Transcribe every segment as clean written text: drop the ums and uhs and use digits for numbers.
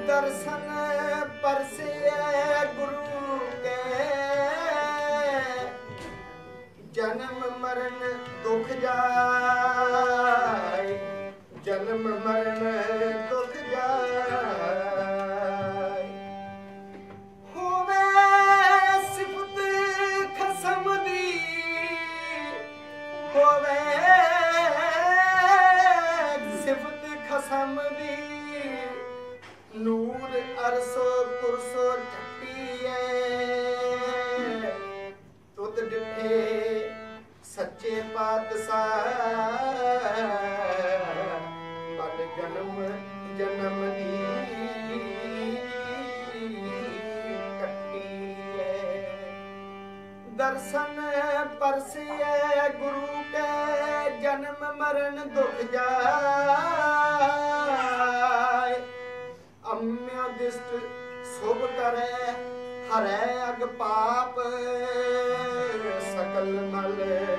दर्शन परसे गुरु के जन्म मरण दुख जाए, जन्म मरण दुख जाए। होवे सिफत खसम दी, होवे सिफत खसम दी, नूर अरसो कुरसो चट्टीए, तुद डिठे सच्चे पातशाह, बल जन्म जन्म दी कट्टीए। दर्शन परसे गुरु के जन्म मरण दुख जाए। अम्य दिष्ट शुभ करे हरै अग पाप, सकल मल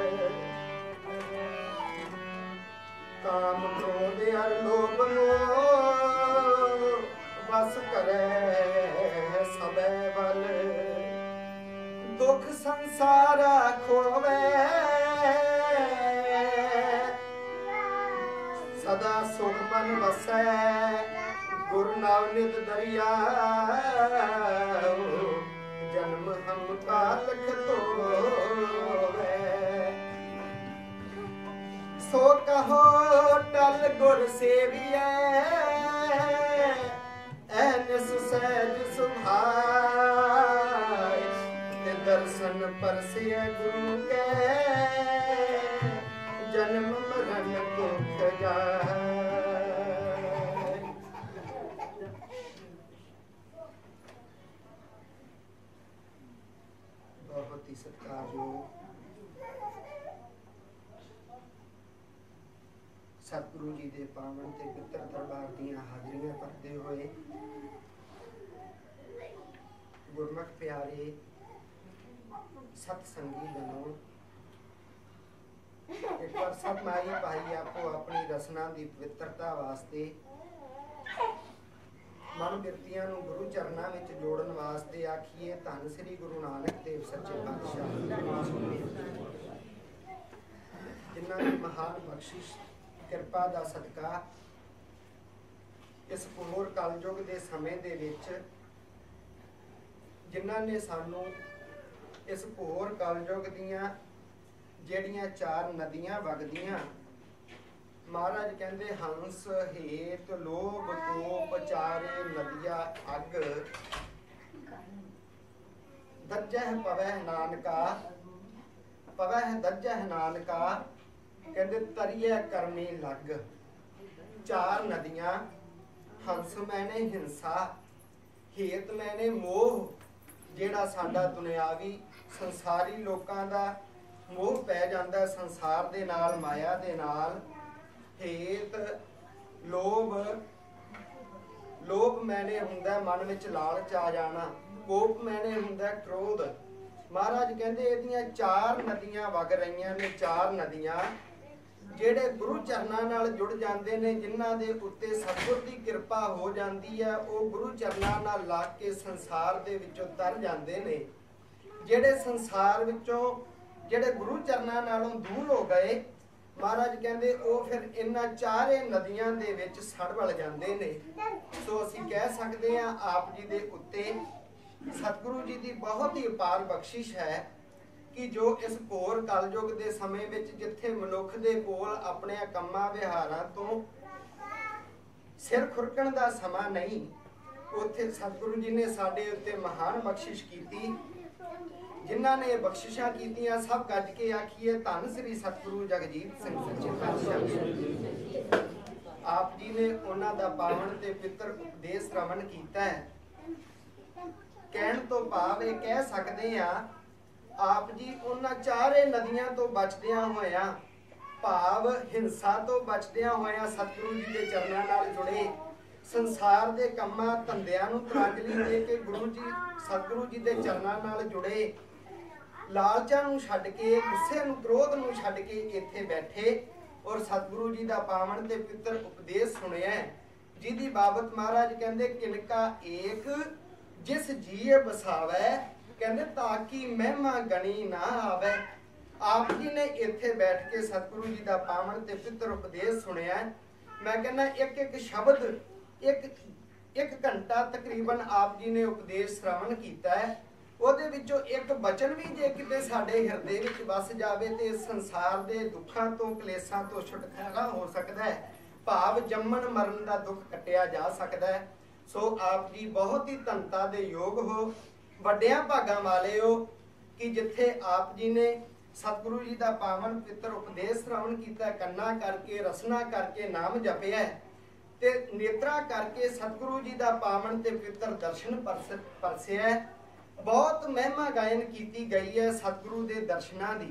काम क्रोध अर लोभ मोह, बस करे सबे बल। दुख संसारा खोवे सदा सुख मन वसै, गुरु नवनित दरिया, जन्म हम कालख धोवे। सो कहो टल गुर सेविए, ऐनिस सहज सुभाए। दर्शन परसे गुरु के जन्म मरण दुख जाए। बहुत ही सत्कारयोग सतगुरु जी दे पावन ते पितर दरबार दियां हाजरियां भरते हुए गुरमुख प्यारे सतसंगी जनों, एक बार सब माई भाई आपको अपनी रसना की पवित्रता वास्ते मन बिरतियां नूं गुरु चरनां विच जोड़न वास्ते आखिए धन श्री गुरु नानक देव सच्चे पातशाह, जिन्हां दी महान बख्शिश किरपा दा सदका इस घोर कलयुग दे समय दे विच जिन्हां ने सानू इस घोर कलयुग दियां ਜਿਹੜੀਆਂ चार नदियां वगदियां, महाराज कहते हंस हेत लोभ कोप चारे नदिया अग, दज्जह पवह नानका, पवह दज्जह नानका, कहते तरिए करनी लग। चार नदियां, हंस मैंने हिंसा, हेत मैंने मोह, जेड़ा साडा दुनियावी संसारी लोकां दा मोह पै जांदा संसार दे नाल माया दे नाल। हेत लोभ, लोभ मैंने हुंदा मन विच लालच आ जाना, कोप मैंने हुंदा क्रोध। महाराज कहंदे इहदियां चार नदियां वग रहीआं ने, चार नदियां ਜਿਹੜੇ ਗੁਰੂ ਚਰਨਾਂ ਨਾਲ ਜੁੜ ਜਾਂਦੇ ਨੇ, ਜਿਨ੍ਹਾਂ ਦੇ ਉੱਤੇ ਸਤਿਗੁਰ ਦੀ ਕਿਰਪਾ ਹੋ ਜਾਂਦੀ ਹੈ, ਉਹ ਗੁਰੂ ਚਰਨਾਂ ਨਾਲ ਲੱਗ ਕੇ ਸੰਸਾਰ ਦੇ ਵਿੱਚੋਂ ਤਰ ਜਾਂਦੇ ਨੇ। ਜਿਹੜੇ ਸੰਸਾਰ ਵਿੱਚੋਂ ਜਿਹੜੇ ਗੁਰੂ ਚਰਨਾਂ ਨਾਲੋਂ ਦੂਰ ਹੋ ਗਏ, ਮਹਾਰਾਜ ਕਹਿੰਦੇ ਉਹ ਫਿਰ ਇਹਨਾਂ ਚਾਰੇ ਨਦੀਆਂ ਦੇ ਵਿੱਚ ਸੜਵਲ ਜਾਂਦੇ ਨੇ। ਸੋ ਅਸੀਂ ਕਹਿ ਸਕਦੇ ਹਾਂ ਆਪ ਜੀ ਦੇ ਉੱਤੇ ਸਤਿਗੁਰੂ ਜੀ ਦੀ ਬਹੁਤ ਹੀ ਅਪਾਰ ਬਖਸ਼ਿਸ਼ ਹੈ कि जो इस घोर कलयुग के समय में जिथे मनुख के कोल अपने कम्मां विहारां तो सिर खुरकण का समा नहीं, उत्थे सतगुरु जी ने साडे उत्ते महान बख्शिश कीती। जिन्हां ने बख्शिशां कीतियां सब गज के आखिए धन श्री सतगुरु जगजीत सिंह सच्चे पातशाह। आप जी ने उन्हां दा पावन ते पितर उपदेश श्रवण कीता है। कहण तो भाव ये कह सकते हैं आप जी उन्हां चारे नदियां तो बचदियां होया, भाव हिंसा तो बचदियां होया सतगुरु जी के चरनां नाल जुड़े, संसार के कामां धंधियां नूं तिलांजलि दे के गुरु जी सतगुरु जी के चरनां नाल जुड़े, लालचां नूं छड्ड के गुस्से नूं क्रोध नूं छड्ड के इत्थे बैठे और सतगुरु जी का पावन ते पितर उपदेश सुनिया। जिहदी बाबत महाराज कहंदे किनका एक जिस जीए बसावै, कहंदे ताकि महिमा गणी ना आवे। आप जी ने इत्थे बैठ के सतगुरु जी का पावन ते पितर उपदेश सुनिया। मैं कहना एक एक शब्द एक घंटा तकरीबन आप जी ने उपदेश श्रवण किया है। ਉਹਦੇ ਵਿੱਚੋਂ ਇੱਕ ਬਚਨ ਵੀ ਜੇ ਕਿਤੇ ਸਾਡੇ ਹਿਰਦੇ ਵਿੱਚ ਵਸ ਜਾਵੇ ਤੇ ਸੰਸਾਰ ਦੇ ਦੁੱਖਾਂ ਤੋਂ ਕਲੇਸ਼ਾਂ ਤੋਂ ਛੁਟਕਾਰਾ ਹੋ ਸਕਦਾ ਹੈ, ਭਾਵ ਜੰਮਣ ਮਰਨ ਦਾ ਦੁੱਖ ਕੱਟਿਆ ਜਾ ਸਕਦਾ ਹੈ। ਸੋ ਆਪ ਜੀ ਬਹੁਤ ਹੀ ਧੰਨਤਾ ਦੇ ਯੋਗ ਹੋ, ਵੱਡਿਆਂ ਭਾਗਾਂ ਵਾਲੇ ਹੋ ਕਿ ਜਿੱਥੇ ਆਪ ਜੀ ਨੇ ਸਤਿਗੁਰੂ ਜੀ ਦਾ ਪਾਵਨ ਪਿੱਤਰ ਉਪਦੇਸ਼ ਸ਼੍ਰਵਣ ਕੀਤਾ, ਕੰਨਾਂ ਕਰਕੇ ਰਸਨਾ ਕਰਕੇ ਨਾਮ ਜਪਿਆ ਤੇ ਨੇਤਰਾ ਕਰਕੇ ਸਤਿਗੁਰੂ ਜੀ ਦਾ ਪਾਵਨ ਤੇ ਪਿੱਤਰ ਦਰਸ਼ਨ ਪਰਸਿਆ। बहुत महिमा गायन की गई है सतगुरु के दर्शनों की,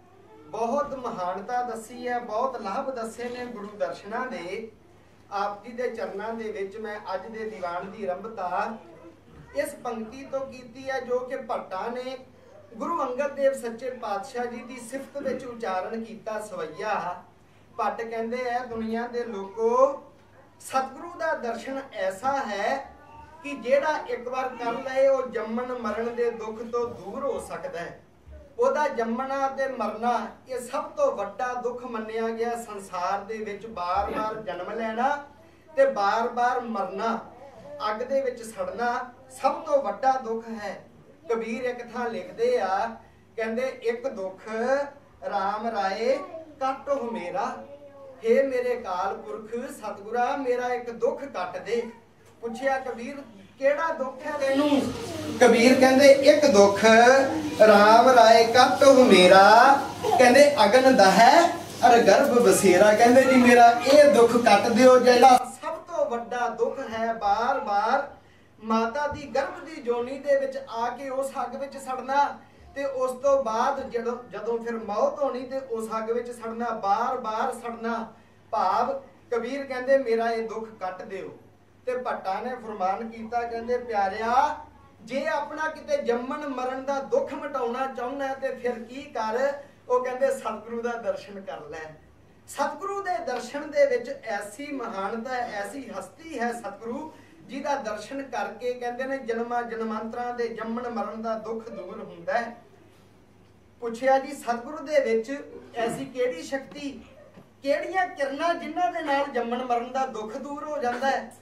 बहुत महानता दसी है, बहुत लाभ दसे ने गुरु दर्शनों के। आप जी के चरणों के विच मैं अज दे दीवान की आरंभता इस पंक्ति तो की है जो कि भट्टा ने गुरु अंगद देव सच्चे पातशाह जी की सिफत विच उचारण किया। सवैया भट्ट कहते हैं दुनिया के लोगों सतगुरु का दर्शन ऐसा है कि जेड़ा एक बार कर ले वो जम्मन मरण के दुख तो दूर हो सकता है। ओदा जम्मना ते मरना ये सब तो वड्डा दुख मन्निया गया। संसार दे विच बार बार जन्म लेना ते बार बार मरना, अग दे विच सड़ना सब तो वड्डा दुख है। कबीर एक थां लिखदे आ, कहंदे एक दुख राम राय कट हो मेरा, हे मेरे काल पुरख सतगुरा मेरा एक दुख कट दे। पूछया कबीर केड़ा दुख है तेनू? कबीर कहंदे एक दुख राम राय कट हो मेरा, कहंदे अगन दहै अर गर्भ बसेरा। कहंदे जी मेरा ये दुख कट दिओ जेड़ा सब तो वड्डा दुख है, बार बार माता दी गर्भ दी जोनी दे विच आके उस अग विच सड़ना ते उस तो बाद जदों फिर मौत होनी ते उस अग विच सड़ना, बार बार सड़ना। भाव कबीर कहंदे मेरा ये दुख कट दिओ। ते भट्टा ने फरमान किया, कहंदे प्यारिया जे अपना किते जम्मन मरण दा दुख मिटाउणा चाहुंदा ते फिर की कर, वो कहंदे सतगुरु दा दर्शन कर लै। सतगुरु दे दर्शन दे विच ऐसी महानता है, ऐसी हस्ती है सतगुरु जिहदा दर्शन करके कहंदे ने जन्मां जन्मांतरां दे जम्मन मरण दा दुख दूर हुंदा है। पुछया जी सतगुरु दे विच ऐसी केड़ी शक्ति, केड़ियां किरणां जिन्हां दे नाल जम्मन मरण दा दुख दूर हो जांदा है।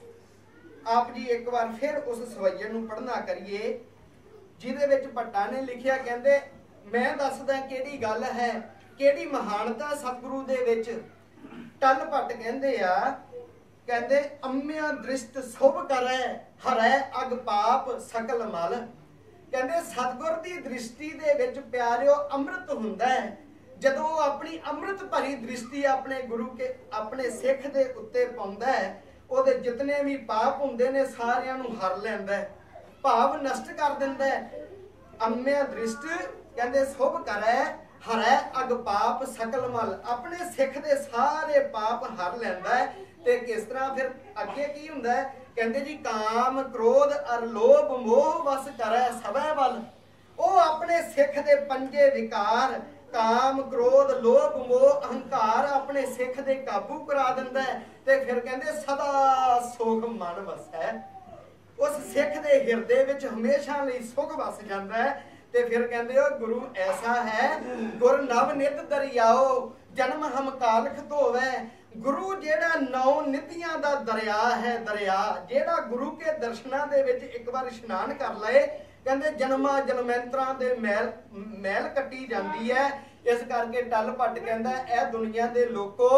आप जी एक बार फिर उस सवैये नूं पढ़ना करिए जिहदे विच भट्टा ने लिखिया, कहंदे मैं दसदा केड़ी गल है, केड़ी महानता सतगुरु दे विच। टल भट्ट कहंदे आ, कहंदे अम्मिया दृष्ट शुभ करै हरै अग पाप सकल मल। कहंदे सतगुर दी दृष्टि दे विच प्यारिओ अमृत हुंदा है। जदों अपनी अमृत भरी दृष्टि अपने गुरु के अपने सिख दे उत्ते पाउंदा है, ਉਹਦੇ जितने भी पाप ਹੁੰਦੇ ਨੇ ਸਾਰਿਆਂ ਨੂੰ ਹਰ ਲੈਂਦਾ ਹੈ, ਭਾਵ ਨਸ਼ਟ ਕਰ ਦਿੰਦਾ ਹੈ। ਅੰਮਿਆ ਦ੍ਰਿਸ਼ਟ ਕਹਿੰਦੇ ਸ਼ੁਭ ਕਰੈ ਹਰੈ ਅਗ ਪਾਪ ਸਕਲ ਮਲ, ਆਪਣੇ ਸਿੱਖ ਦੇ ਸਾਰੇ ਪਾਪ ਹਰ ਲੈਂਦਾ ਹੈ। ਤੇ ਕਿਸ ਤਰ੍ਹਾਂ ਫਿਰ ਅੱਗੇ ਕੀ ਹੁੰਦਾ ਹੈ? ਕਹਿੰਦੇ ਜੀ ਕਾਮ ਕ੍ਰੋਧ ਅਰ ਲੋਭ ਮੋਹ ਵਸ ਕਰੈ ਸਭੈ ਵੱਲ। ਉਹ ਆਪਣੇ ਸਿੱਖ ਦੇ ਪੰਜੇ ਵਿਕਾਰ काम क्रोध लोभ मोह अहंकार अपने सिख दे काबू करा दिंदा है ते फिर कहंदे सदा सुख मन वसै। उस सिख दे हिरदे विच हमेशा लई सुख वस जांदा है। ते फिर कहंदे ओ गुरु ऐसा है गुर नव नित दरियाओ जन्म हम कालख धोवै। गुरु जेड़ा नौ नितियां दा दरिया है, दरिया जेड़ा गुरु के दर्शनां दे विच एक बार इशनान कर लए, कहंदे जन्मां जन्मांतरां दे मैल कट्टी जांदी है। इस करके टल भट्ट कहंदा ए दुनिया दे लोको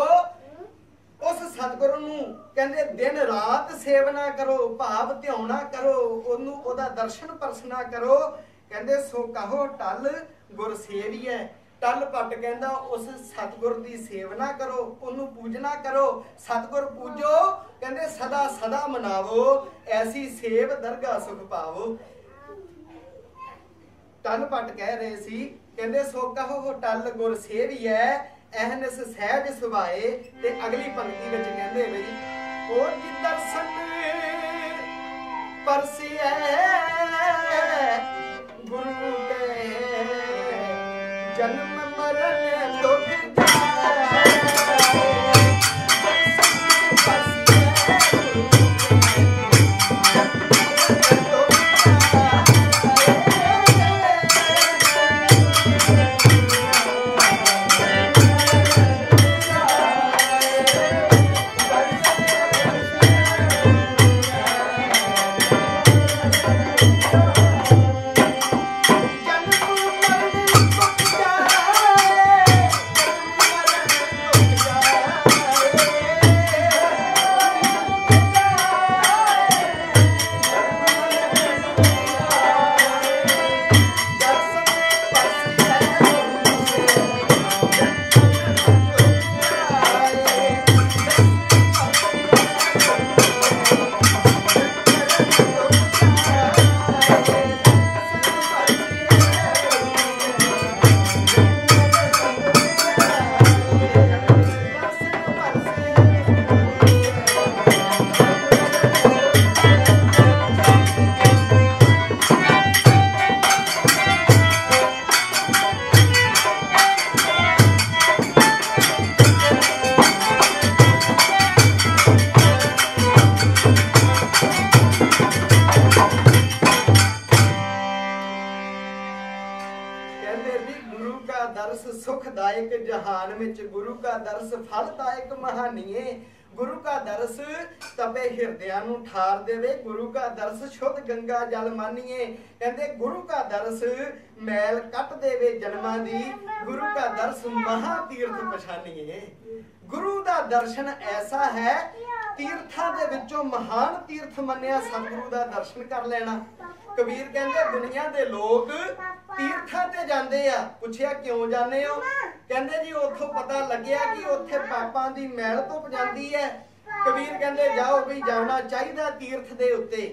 उस सतगुरु नूं कहंदे दिन रात सेवना करो, भाव ध्याना करो, ओनू ओदा दर्शन परसना करो। कहंदे सो कहो टल गुर सेविए। टल भट्ट कहंदा उस सतगुर दी सेवना करो, ओनू पूजना करो। सतगुर पूजो कहंदे सदा सदा मनावो, ऐसी सेव दरगाह सुख पावो। टल भट्ट कह रहे सी, कहंदे सो कहो टल गुर सेविए एहनस सहज सुभाए। ते अगली पंक्ति विच कहंदे बई ओ जी दर्शन परसिए गुरु दे जन्म मरण दुख जाए। सुखदायक जहान विच गुरु का दरस फलदायक महानीए। गुरु का दरस तपे हिरदियां नूं ठार देवे, गुरु का दरस शुद्ध गंगा जल मानीए। कहंदे गुरु का दरस मैल कट देवे जन्मां दी, गुरु का दरस महा तीर्थ पछानीए। गुरु दा दर्शन ऐसा है, तीर्थां दे विचों महान तीर्थ मन्निया सतगुरु दा दर्शन कर लेना। कबीर कहंदे दुनिया दे लोग तीर्थां ते जांदे आ। पुछया क्यों जाने हो? कहंदे जी उथों पता लग्या कि उत्थे पापां दी मैल धुप जांदी है। कबीर कहंदे जाओ भी जाना चाहिदा तीर्थ दे उत्ते,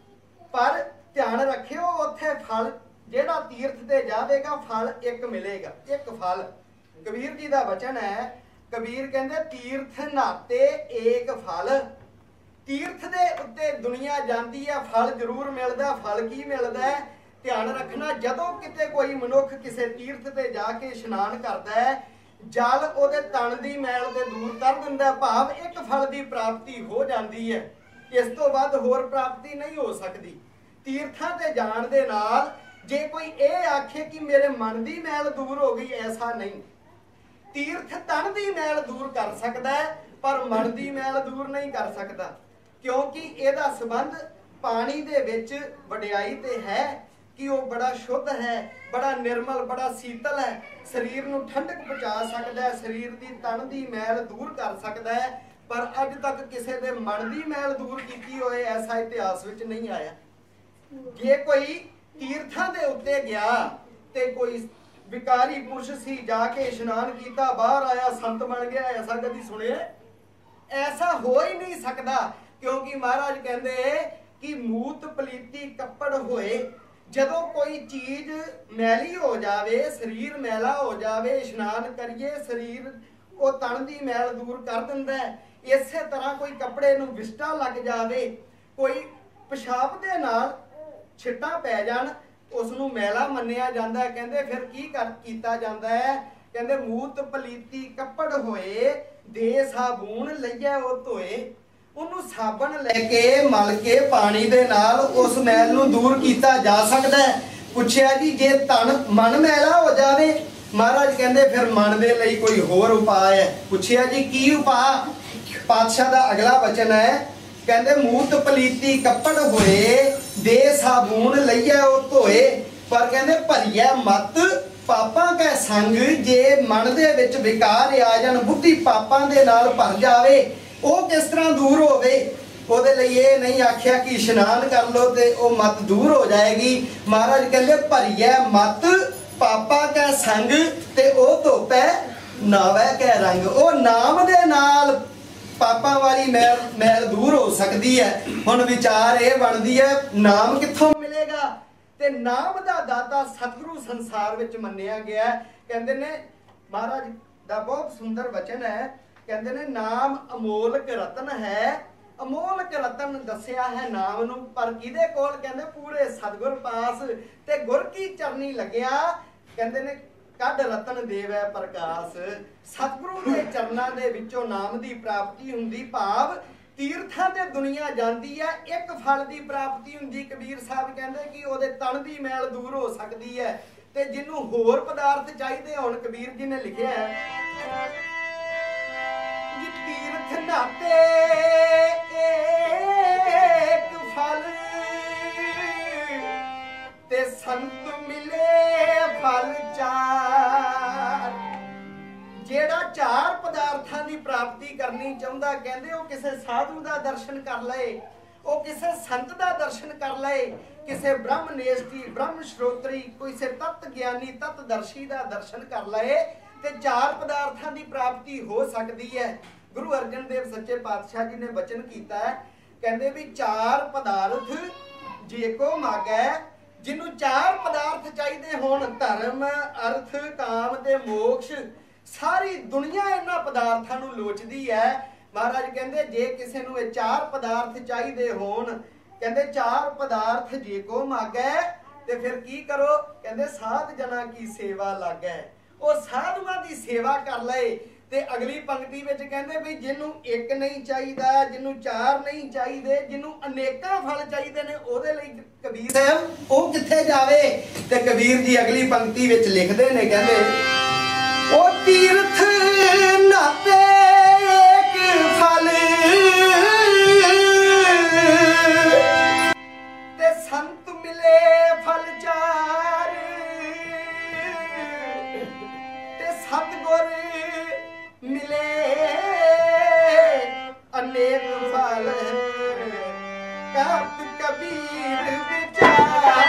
पर ध्यान रखियो उत्थे फल जेड़ा तीर्थ ते जावेगा फल एक मिलेगा, एक फल। कबीर जी दा वचन है, कबीर कहंदे तीर्थ नाते एक फल। तीर्थ दे उत्ते दुनिया जांदी है, फल जरूर मिलदा। फल की मिलदा है? ध्यान रखना, जदों किते कोई मनुख किसे तीर्थ ते जाके इशनान करदा है, जल ओदे तन दी मैल ते दूर कर दिंदा, भाव एक फल दी प्राप्ति हो जाती है। इस तो बाद होर प्राप्ति नहीं हो सकती। तीर्थां ते जाण दे नाल जे कोई ये आखे कि मेरे मन दी मैल दूर हो गई, ऐसा नहीं। तीर्थ तन दी मैल दूर कर सकदा है, पर मन दी मैल दूर नहीं कर सकता, क्योंकि इहदा संबंध पानी दे विच वडियाई ते है कि वह बड़ा शुद्ध है, बड़ा निर्मल, बड़ा शीतल है, शरीर नूं ठंडक पहुँचा सकता है, शरीर की तन की मैल दूर कर सकता है। पर अज तक किसी के मन की मैल दूर की होए ऐसा इतिहास विच नहीं आया। जे कोई तीर्थां दे उत्ते गया ते कोई विकारी पुरुष सी, जाके इशनान किया, बाहर आया संत बन गया, ऐसा कभी सुने? ऐसा हो ही नहीं सकता, क्योंकि महाराज कहते कि मूत पलीती कपड़ होए। जदों कोई चीज मैली हो जावे, शरीर मैला हो जावे, इशनान करिए शरीर वो तन दी मैल दूर कर दिंदा है। इसे तरह कोई कपड़े नूं विस्टा लग जावे, कोई पेशाब दे नाल छिट्टा पै जाण, उसनूं मैला मन्निया जांदा है। कहंदे फिर की कीता जांदा है? कहंदे मूत पलीती कपड़ होए, दे साबून लईए ओ धोए। ਉਹਨੂੰ ਸਾਬਣ ਲੈ ਕੇ ਮਲ ਕੇ ਪਾਣੀ ਦੇ ਨਾਲ ਉਸ ਮੈਲ ਨੂੰ ਦੂਰ ਕੀਤਾ ਜਾ ਸਕਦਾ ਹੈ। ਪੁੱਛਿਆ ਜੀ ਜੇ ਤਨ ਮਨ ਮੈਲਾ ਹੋ ਜਾਵੇ, ਮਹਾਰਾਜ ਕਹਿੰਦੇ ਫਿਰ ਮਨ ਦੇ ਲਈ ਕੋਈ ਹੋਰ ਉਪਾਅ ਹੈ। ਪੁੱਛਿਆ ਜੀ ਕੀ ਉਪਾਅ? ਪਾਤਸ਼ਾਹ ਦਾ ਅਗਲਾ ਵਚਨ ਹੈ, ਕਹਿੰਦੇ ਮੂਤ ਪਲੀਤੀ ਕੱਪੜ ਹੋਏ, ਦੇ ਸਾਬੂਨ ਲਈਏ ਉਹ ਧੋਏ। ਪਰ ਕਹਿੰਦੇ ਭਰੀਐ ਮਤ ਪਾਪਾਂ ਕੈ ਸੰਗ, ਜੇ ਮਨ ਦੇ ਵਿੱਚ ਵਿਕਾਰ ਆ ਜਾਣ, ਬੁੱਧੀ ਪਾਪਾਂ ਦੇ ਨਾਲ ਭਰ ਜਾਵੇ, ਉਹ ਕਿਸ ਤਰ੍ਹਾਂ ਦੂਰ ਹੋਵੇ? ਉਹਦੇ ਲਈ ਇਹ ਨਹੀਂ ਆਖਿਆ ਕਿ ਇਸ਼ਨਾਨ ਕਰ ਲੋ ਤੇ ਉਹ ਮਤ ਦੂਰ ਹੋ ਜਾਏਗੀ। ਮਹਾਰਾਜ ਕਹਿੰਦੇ ਭਰੀਐ ਮਤ ਪਾਪਾ ਕੈ ਸੰਗ, ਤੇ ਉਹ ਧੋਪੈ ਨਾਵੈ ਕੈ ਰੰਗ। ਉਹ ਨਾਮ ਦੇ ਨਾਲ ਪਾਪਾਂ ਵਾਲੀ ਮੈਲ ਦੂਰ ਹੋ ਸਕਦੀ ਹੈ। ਹੁਣ ਵਿਚਾਰ ਇਹ ਬਣਦੀ ਹੈ ਨਾਮ ਕਿੱਥੋਂ ਮਿਲੇਗਾ? ਤੇ ਨਾਮ ਦਾ ਦਾਤਾ ਸਤਿਗੁਰੂ ਸੰਸਾਰ ਵਿੱਚ ਮੰਨਿਆ ਗਿਆ। ਕਹਿੰਦੇ ਨੇ ਮਹਾਰਾਜ ਦਾ ਬਹੁਤ ਸੁੰਦਰ ਵਚਨ ਹੈ, कहते ने नाम अमोलक रतन है। अमोलक रतन दसिया है नाम नूं, पर किहदे कोल? कहंदे पूरे सतगुर पास, ते गुर की चरनी लग्या। कहंदे ने कढ रतन देवै प्रकाश। सतगुरु के चरनां दे विचों नाम की प्राप्ति हुंदी, भाव तीर्थां ते दुनिया जांदी है, एक फल की प्राप्ति हुंदी। कबीर साहब कहंदे कि ओहदे तन की मैल दूर हो सकती है, ते जिन्नू होर पदार्थ चाहिए हुण कबीर जी ने लिखिया है तीर्थ नाते एक फल, ते संत मिले फल चार। जेड़ा चार पदार्थां की प्राप्ति करनी चाहुंदा, कहंदे ओ किसे साधु दा दर्शन कर लए, ओ किसे संत दा दर्शन कर लए, किसे ब्रह्म नेष्ठी, ब्रह्म श्रोत्री, किसे तत्त ज्ञानी, तत्दर्शी दा दर्शन कर लए, ते चार पदार्थां की प्राप्ति हो सकती है। गुरु अर्जन देव सच्चे पातशाह जी ने वचन किया है, कहते भी चार पदार्थ जे को मांगै, जिन्हों चार पदार्थ चाहिए होण, धर्म अर्थ काम ते मोक्ष, सारी दुनिया इन्हां पदार्थां नूं लोचदी है। महाराज कहते जे किसी नूं ये चार पदार्थ चाहिए होण, कहते चार पदार्थ जे को मांगै, ते फिर की करो? कहते साध जना की सेवा लागै। ਉਹ ਸਾਧੂਆਂ ਦੀ ਸੇਵਾ ਕਰ ਲਏ। ਤੇ ਅਗਲੀ ਪੰਕਤੀ ਵਿੱਚ ਕਹਿੰਦੇ ਵੀ ਜਿਹਨੂੰ ਇੱਕ ਨਹੀਂ ਚਾਹੀਦਾ, ਜਿਹਨੂੰ ਚਾਰ ਨਹੀਂ ਚਾਹੀਦੇ, ਜਿਹਨੂੰ ਅਨੇਕਾਂ ਫਲ ਚਾਹੀਦੇ ਨੇ, ਉਹਦੇ ਲਈ ਕਬੀਰ ਸਾਹਿਬ ਉਹ ਕਿੱਥੇ ਜਾਵੇ? ਤੇ ਕਬੀਰ ਜੀ ਅਗਲੀ ਪੰਕਤੀ ਵਿੱਚ ਲਿਖਦੇ ਨੇ, ਕਹਿੰਦੇ ओ तीर्थ नाते एक फल ते संत मिले फल चार ते सतगुर मिले अनेक फल कहत कबीर विचार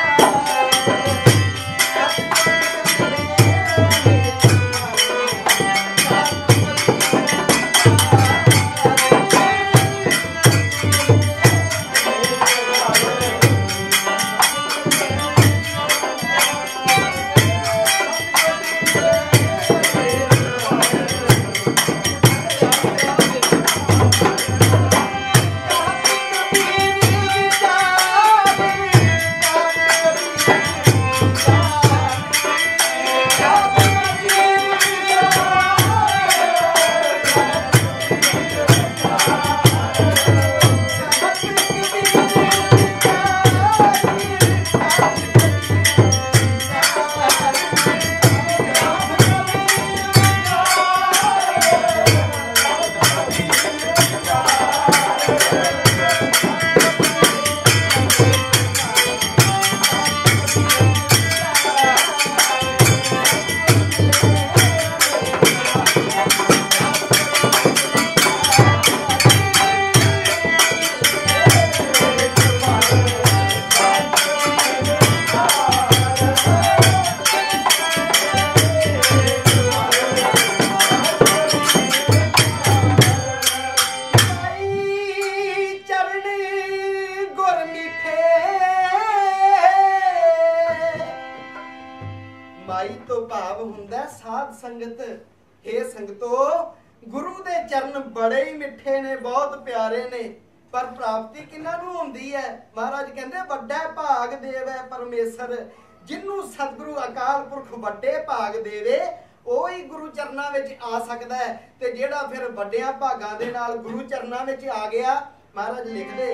माई तो भाव हुंदा साध संगत। हे संगतो गुरु दे चरण बड़े ही मिठे ने, बहुत प्यारे ने, पर प्राप्ति किन्हां नूं हुंदी है? महाराज कहंदे वड्डा भाग देवै परमेसर, जिन्नू सतगुरु अकाल पुरख वड्डे भाग देवे ओही गुरु चरनां विच आ सकदा है। ते जेड़ा फिर वड्डियां भागां दे नाल गुरु चरनां विच आ गया, महाराज लिखदे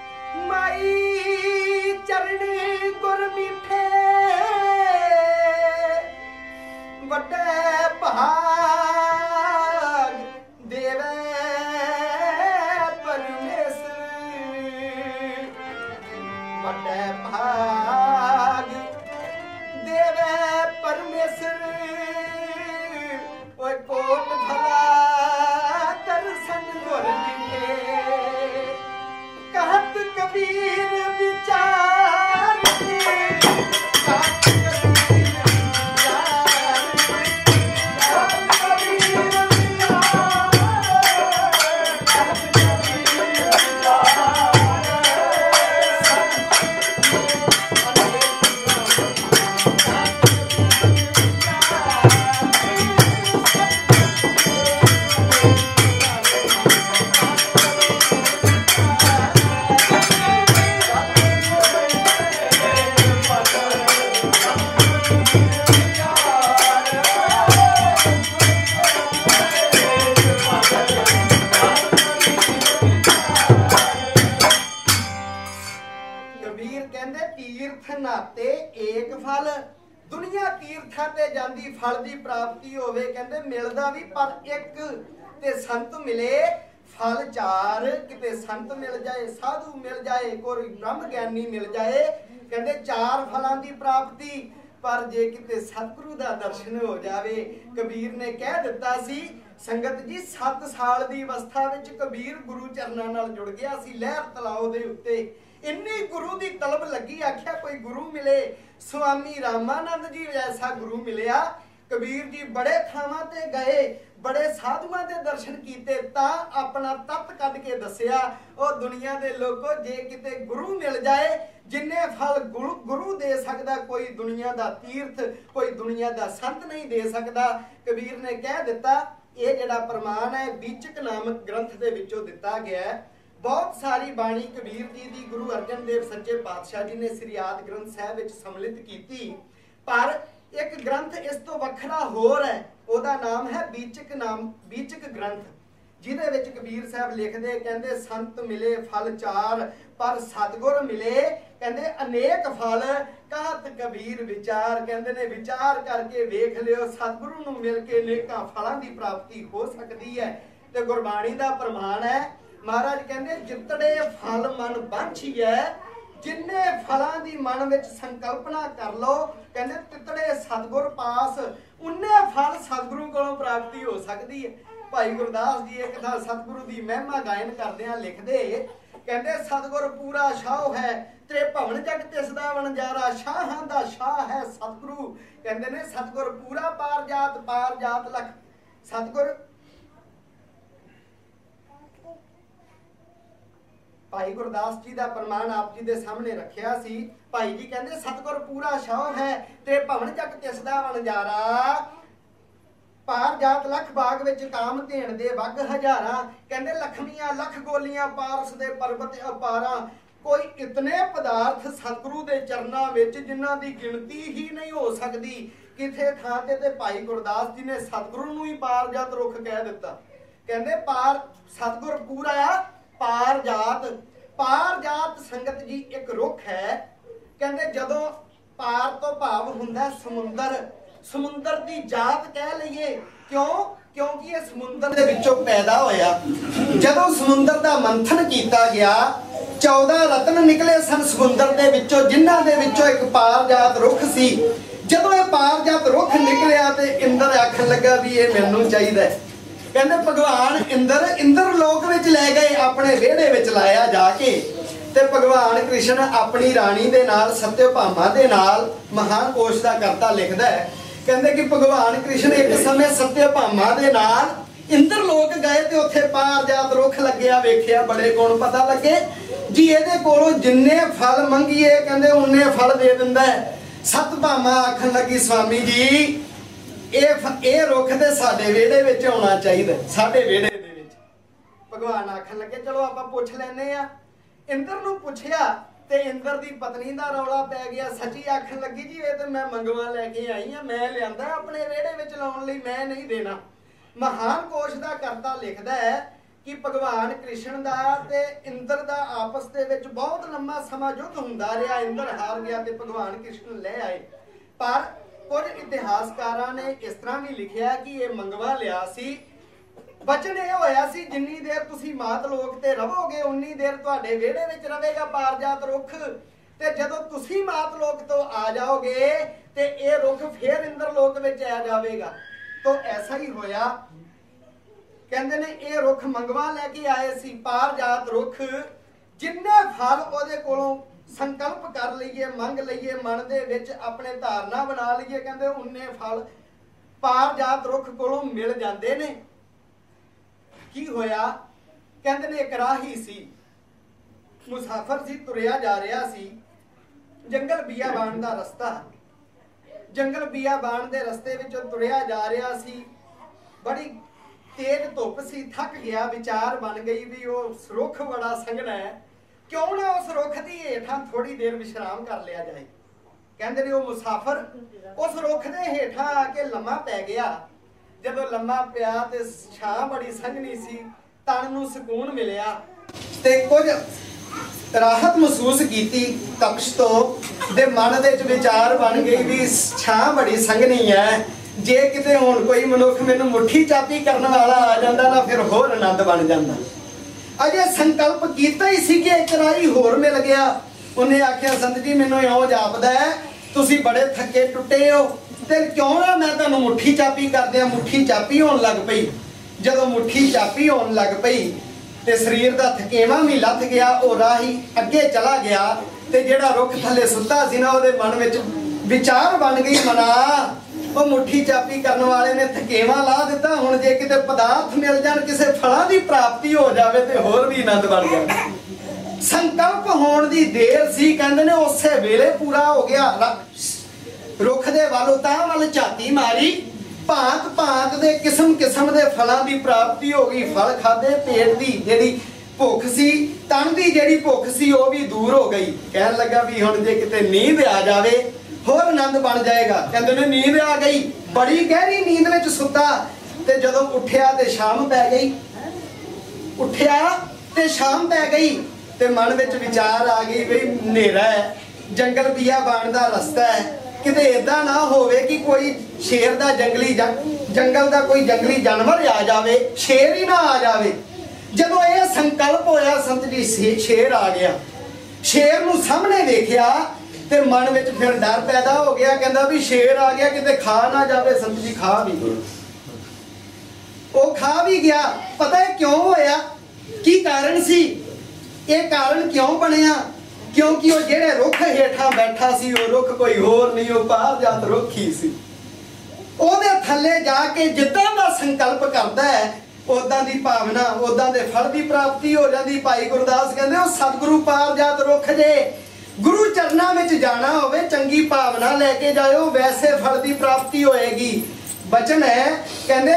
माई चरणी गुर मिठे वड्डे भाग देवे परमेसर, वड्डे भाग देवे परमेसर। ओए कोट भला दर्शन गुर मिठे कहत कबीर विचार नाते एक फल। दुनिया तीर्थां ते जांदी फल दी प्राप्ति होवे, कहंदे मिलदा भी पर एक, ते संत मिले फल चार। किते संत मिल जाए, साधु मिल जाए, कोई ब्रह्म ज्ञानी मिल जाए, कहंदे चार फलां दी प्राप्ति। पर जे किते सतगुरु दा दर्शन हो जावे, कबीर ने कह दिता सी संगत जी 7 साल दी अवस्था विच कबीर गुरु चरनां नाल जुड़ गया सी लहर तलाव दे उत्ते। इन्नी गुरु दी तलब लगी, आख्या कोई गुरु मिले। स्वामी रामानंद जी जैसा गुरु मिलिया। कबीर जी बड़े थावां ते गए, बड़े साधुआं दे दर्शन कीते, तां अपना तत कढ के दसिया ओ दुनिया दे लोगो, जे किते गुरु मिल जाए जिन्ने फल गुरु दे सकदा कोई दुनिया दा तीर्थ, कोई दुनिया दा संत नहीं दे सकदा। कबीर ने कह दिता ये जिहड़ा प्रमाण है बीचक नामक ग्रंथ दे विचों दिता गया है। बहुत सारी बाणी कबीर जी दी गुरु अर्जन देव सच्चे पातशाह जी ने श्री आदि ग्रंथ साहिब विच सम्मिलित कीती, पर एक ग्रंथ इस तो वखरा होर है, ओदा नाम है बीचक ग्रंथ। ਜਿਹਦੇ ਵਿੱਚ ਕਬੀਰ ਸਾਹਿਬ ਲਿਖਦੇ ਕਹਿੰਦੇ ਸੰਤ ਮਿਲੇ ਫਲ ਚਾਰ ਪਰ ਸਤਿਗੁਰ ਮਿਲੇ ਕਹਿੰਦੇ ਅਨੇਕ ਫਲ ਕਾਹਤ ਕਬੀਰ ਵਿਚਾਰ। ਕਹਿੰਦੇ ਨੇ ਵਿਚਾਰ ਕਰਕੇ ਵੇਖ ਲਿਓ ਸਤਿਗੁਰੂ ਨੂੰ ਮਿਲ ਕੇ ਅਨੇਕਾਂ ਫਲਾਂ ਦੀ ਪ੍ਰਾਪਤੀ ਹੋ ਸਕਦੀ ਹੈ। ਤੇ ਗੁਰਬਾਣੀ ਦਾ ਪ੍ਰਮਾਣ ਹੈ, ਮਹਾਰਾਜ ਕਹਿੰਦੇ ਜਿਤੜੇ ਫਲ ਮਨ ਬਾਂਛੀਐ, ਜਿੰਨੇ ਫਲਾਂ ਦੀ ਮਨ ਵਿੱਚ ਸੰਕਲਪਨਾ ਕਰ ਲਓ ਕਹਿੰਦੇ ਤਿਤੜੇ ਸਤਿਗੁਰ ਪਾਸ, ਉਨੇ ਫਲ ਸਤਿਗੁਰੂ ਕੋਲੋਂ ਪ੍ਰਾਪਤੀ ਹੋ ਸਕਦੀ ਹੈ। ਭਾਈ ਗੁਰਦਾਸ ਜੀ ਇੱਕ ਥਾਂ ਸਤਿਗੁਰੂ ਦੀ ਮਹਿਮਾ ਗਾਇਨ ਕਰਦਿਆਂ ਲਿਖਦੇ ਕਹਿੰਦੇ ਸਤਿਗੁਰ ਪੂਰਾ ਸ਼ਾਹ ਹੈ ਤੇ ਭਵਨ ਜਗ ਤਿਸ ਦਾ ਵਣਜਾਰਾ, ਸ਼ਾਹਾਂ ਦਾ ਸ਼ਾਹ ਹੈ ਸਤਿਗੁਰੂ। ਕਹਿੰਦੇ ਨੇ ਸਤਿਗੁਰ ਪੂਰਾ ਪਾਰ ਜਾਤ ਲਖ। ਸਤਿਗੁਰ ਭਾਈ ਗੁਰਦਾਸ ਜੀ ਦਾ ਪ੍ਰਮਾਣ ਆਪ ਜੀ ਦੇ ਸਾਹਮਣੇ ਰੱਖਿਆ ਸੀ। ਭਾਈ ਜੀ ਕਹਿੰਦੇ ਸਤਿਗੁਰ ਪੂਰਾ ਸ਼ਾਹ ਹੈ ਤੇ ਭਵਨ ਜਗ ਤਿਸ ਦਾ ਵਣਜਾਰਾ, ਪਾਰ ਜਾਤ ਲਖ ਬਾਗ ਵਿੱਚ ਕਾਮ ਧੇਣ ਦੇ ਵਗ ਹਜ਼ਾਰਾਂ। ਕਹਿੰਦੇ ਲਖਮੀਆਂ ਲਖ ਗੋਲੀਆਂ ਪਾਰਸ ਦੇ ਪਰਬਤ ਅਪਾਰਾਂ, ਕੋਈ ਇਤਨੇ ਪਦਾਰਥ ਸਤਿਗੁਰੂ ਦੇ ਚਰਨਾਂ ਵਿੱਚ ਜਿਨ੍ਹਾਂ ਦੀ ਗਿਣਤੀ ਹੀ ਨਹੀਂ ਹੋ ਸਕਦੀ। ਕਿਥੇ ਥਾਂ ਤੇ ਭਾਈ ਗੁਰਦਾਸ ਜੀ ਨੇ ਸਤਿਗੁਰੂ ਨੂੰ ਹੀ ਪਾਰ ਜਾਤ ਰੁੱਖ ਕਹਿ ਦਿੱਤਾ। ਕਹਿੰਦੇ ਪਾਰ ਸਤਿਗੁਰ ਪੂਰਾ ਪਾਰ ਜਾਤ ਸੰਗਤ ਜੀ ਇੱਕ ਰੁੱਖ ਹੈ। ਕਹਿੰਦੇ ਜਦੋਂ ਪਾਰ ਤੋਂ ਭਾਵ ਹੁੰਦਾ ਸਮੁੰਦਰ ਦੀ ਜਾਤ ਕਹਿ ਲਈਏ। ਕਿਉਂਕਿ ਇਹ ਸਮੁੰਦਰ ਦੇ ਵਿੱਚੋਂ ਪੈਦਾ ਹੋਇਆ। ਜਦੋਂ ਸਮੁੰਦਰ ਦਾ ਮੰਥਨ ਕੀਤਾ ਗਿਆ 14 ਰਤਨ ਨਿਕਲੇ ਸਨ ਸਮੁੰਦਰ ਦੇ ਵਿੱਚੋਂ, ਜਿਨ੍ਹਾਂ ਦੇ ਵਿੱਚੋਂ ਇੱਕ ਪਾਰਜਾਤ ਰੁੱਖ ਸੀ। ਜਦੋਂ ਇਹ ਪਾਰਜਾਤ ਰੁੱਖ ਨਿਕਲਿਆ ਤੇ ਇੰਦਰ ਆਖਣ ਲੱਗਾ ਵੀ ਇਹ ਮੈਨੂੰ ਚਾਹੀਦਾ। ਕਹਿੰਦੇ ਭਗਵਾਨ ਇੰਦਰ ਲੋਕ ਵਿੱਚ ਲੈ ਗਏ, ਆਪਣੇ ਵਿਹੜੇ ਵਿੱਚ ਲਾਇਆ ਜਾ ਕੇ। ਤੇ ਭਗਵਾਨ ਕ੍ਰਿਸ਼ਨ ਆਪਣੀ ਰਾਣੀ ਦੇ ਨਾਲ ਸਤਿਅਭਾਮਾ ਦੇ ਨਾਲ ਮਹਾਨ ਕੋਸ਼ ਦਾ ਕਰਤਾ ਲਿਖਦਾ ਹੈ। ਕਹਿੰਦੇ ਕਿ ਭਗਵਾਨ ਕ੍ਰਿਸ਼ਨ ਇੱਕ ਸਮੇਂ ਸਤਿਅਭਾਮਾ ਦੇ ਨਾਲ ਇੰਦਰ ਲੋਕ ਗਏ ਤੇ ਉੱਥੇ ਪਾਰਜਾਤ ਰੁੱਖ ਲੱਗਿਆ, ਵੇਖਿਆ, ਬੜੇ ਗੁਣ ਪਤਾ ਲੱਗੇ ਜੀ ਇਹਦੇ ਕੋਲੋਂ ਜਿੰਨੇ ਫਲ ਮੰਗੀਏ ਕਹਿੰਦੇ ਉਨੇ ਫਲ ਦੇ ਦਿੰਦਾ ਹੈ। ਸਤਿਅਭਾਮਾ ਆਖਣ ਲੱਗੀ ਸਵਾਮੀ ਜੀ ਇਹ ਰੁੱਖ ਤੇ ਸਾਡੇ ਵਿਹੜੇ ਵਿੱਚ ਆਉਣਾ ਚਾਹੀਦਾ, ਸਾਡੇ ਵਿਹੜੇ ਦੇ ਵਿੱਚ। ਭਗਵਾਨ ਆਖਣ ਲੱਗੇ ਚਲੋ ਆਪਾਂ ਪੁੱਛ ਲੈਨੇ ਆ। ਇੰਦਰ ਨੂੰ ਪੁੱਛਿਆ ਤੇ ਇੰਦਰ ਦੀ ਪਤਨੀ ਦਾ ਰੌਲਾ ਪੈ ਗਿਆ। ਸੱਚੀ ਆਖਣ ਲੱਗੀ ਜੀ ਇਹ ਤੇ ਮੈਂ ਮੰਗਵਾ ਲੈ ਕੇ ਆਈ ਆ, ਮੈਂ ਲਿਆਂਦਾ ਆਪਣੇ ਵਿਹੜੇ ਵਿੱਚ ਲਾਉਣ ਲਈ, ਮੈਂ ਨਹੀਂ ਦੇਣਾ। ਮਹਾਨ ਕੋਸ਼ ਦਾ ਕਰਤਾ ਲਿਖਦਾ ਹੈ ਕਿ ਭਗਵਾਨ ਕ੍ਰਿਸ਼ਨ ਦਾ ਤੇ ਇੰਦਰ ਦਾ ਆਪਸ ਦੇ ਵਿੱਚ ਬਹੁਤ ਲੰਮਾ ਸਮਾਂ ਯੁੱਧ ਹੁੰਦਾ ਰਿਹਾ। ਇੰਦਰ ਹਾਰ ਗਿਆ ਤੇ ਭਗਵਾਨ ਕ੍ਰਿਸ਼ਨ ਲੈ ਆਏ। ਪਰ ਕੁਝ ਇਤਿਹਾਸਕਾਰਾਂ ਨੇ ਇਸ ਤਰ੍ਹਾਂ ਵੀ ਲਿਖਿਆ ਕਿ ਇਹ ਮੰਗਵਾ ਲਿਆ ਸੀ। ਬਚਨ ਇਹ ਹੋਇਆ ਸੀ ਜਿੰਨੀ ਦੇਰ ਤੁਸੀਂ ਮਾਤ ਲੋਕ ਤੇ ਰਹੋਗੇ ਉਨੀ ਦੇਰ ਤੁਹਾਡੇ ਵਿਹੜੇ ਵਿੱਚ ਰਹੇਗਾ ਪਾਰਜਾਤ ਰੁੱਖ, ਤੇ ਜਦੋਂ ਤੁਸੀਂ ਮਾਤ ਲੋਕ ਤੋਂ ਆ ਜਾਓਗੇ ਤੇ ਇਹ ਰੁੱਖ ਫੇਰ ਇੰਦਰ ਲੋਕ ਵਿੱਚ ਆ ਜਾਵੇਗਾ। तो ऐसा ही होया। कहंदे ने ये रुख मंगवा लैके आए सी पारजात रुख, जिन्ने फल ओदे कोलों संकल्प कर लईए, मंग लईए, मन दे विच अपने धारणा बना लईए, कहंदे उन्ने फल पारजात रुख कोलों मिल जांदे ने। की होया? कहंदे ने एक राही सी, मुसाफिर सी, तुरिया जा रहा सी, जंगल बियाबान दा रस्ता, जंगल बियाबान दे रस्ते विचों तुरिया जा रहा सी। बड़ी तेज धुप सी, थक गया, विचार बन गई भी वो रुख बड़ा संघना है, क्यों ना उस रुख दी हेठां थोड़ी देर विश्राम कर लिया जाए। कहंदे ने वो मुसाफिर उस रुख दे हेठां आके लम्मा पै गया। जदों लम्मा पिया ते छां बड़ी संघनी सी, तन नूं सुकून मिलिया ते कुछ राहत महसूस कीती। तपश तो दे मन दे विचार बन गई भी छां बड़ी संघनी है, जे किते हुण कोई मनुख मैनूं मुट्ठी चापी करने वाला आ जांदा ना फिर होर आनंद बन जांदा। अजे संकल्प कीता ही सी कि एक राही होर मिल गया। उन्हें आख्या संत जी मैनूं इउं जापदा है तुसीं बड़े थके टुटे हो ते क्यों ना मैं तुहानूं मुट्ठी चापी कर दियां। मुट्ठी चापी होण लग पई। जदों मुट्ठी चापी होण लग पई ते शरीर दा थकेवा भी लथ गया। वो राही अगे चला गया ते जिहड़ा रुख थल्ले सुत्ता सी ना उहदे मन विच विचार बन गई, मना वो मुट्ठी चापी करने वाले ने थकेवा ला दिता। हुण जे किते पदार्थ मिल जाण, किसे फलां दी प्राप्ति हो जावे ते होर भी आनंद बन जाए। संकल्प होण दी देर सी, कहंदे ने उसे वेले पूरा हो गया। रुख दे वालों तां वल झाती मारी, भांत भांत दे किस्म किस्म दे फलां दी प्राप्ति हो गई। फल खादे, पेट दी जिहड़ी भुख सी, तन दी जिहड़ी भुख सी वो भी दूर हो गई। कहण लगा भी हुण जे किते नींद आ जावे होर आनंद बन जाएगा। कहंदे ने नींद आ गई, बड़ी गहरी नींद विच सुता ते जदों उठिया ते शाम पै गई। उठिया ते शाम पै गई ते मन विच विचार आ गई बई हनेरा है, जंगल बिया बाण दा रस्ता है, किते इदां ना होवे कि कोई शेर दा जंगल दा कोई जंगली जानवर आ जावे, शेर ही ना आ जावे। जदों यह संकल्प होया संत जी शेर आ गया, शेर नूं सामने देखिया ते मन विच फिर डर पैदा हो गया, कहंदा भी शेर आ गया किते खा ना जावे। संत जी खा भी गए, वो खा भी गया। पता है क्यों होया, की कारण सी? ये कारण क्यों बनिया? क्योंकि वो जेड़े रुख हेठा बैठा सी वो रुख कोई होर नहीं, वो पारजात रुख ही सी। ओदे थल्ले जाके जिद्दां दा संकल्प करदा है उदां दी भावना, उदां दे फल दी प्राप्ति हो जाती। भाई गुरदास कहंदे ओ सतगुरु पारजात रुख जे, गुरु चरना विच जाना होवे चंगी भावना लेके जाओ, वैसे फल दी प्राप्ति होएगी। बचन है कहंदे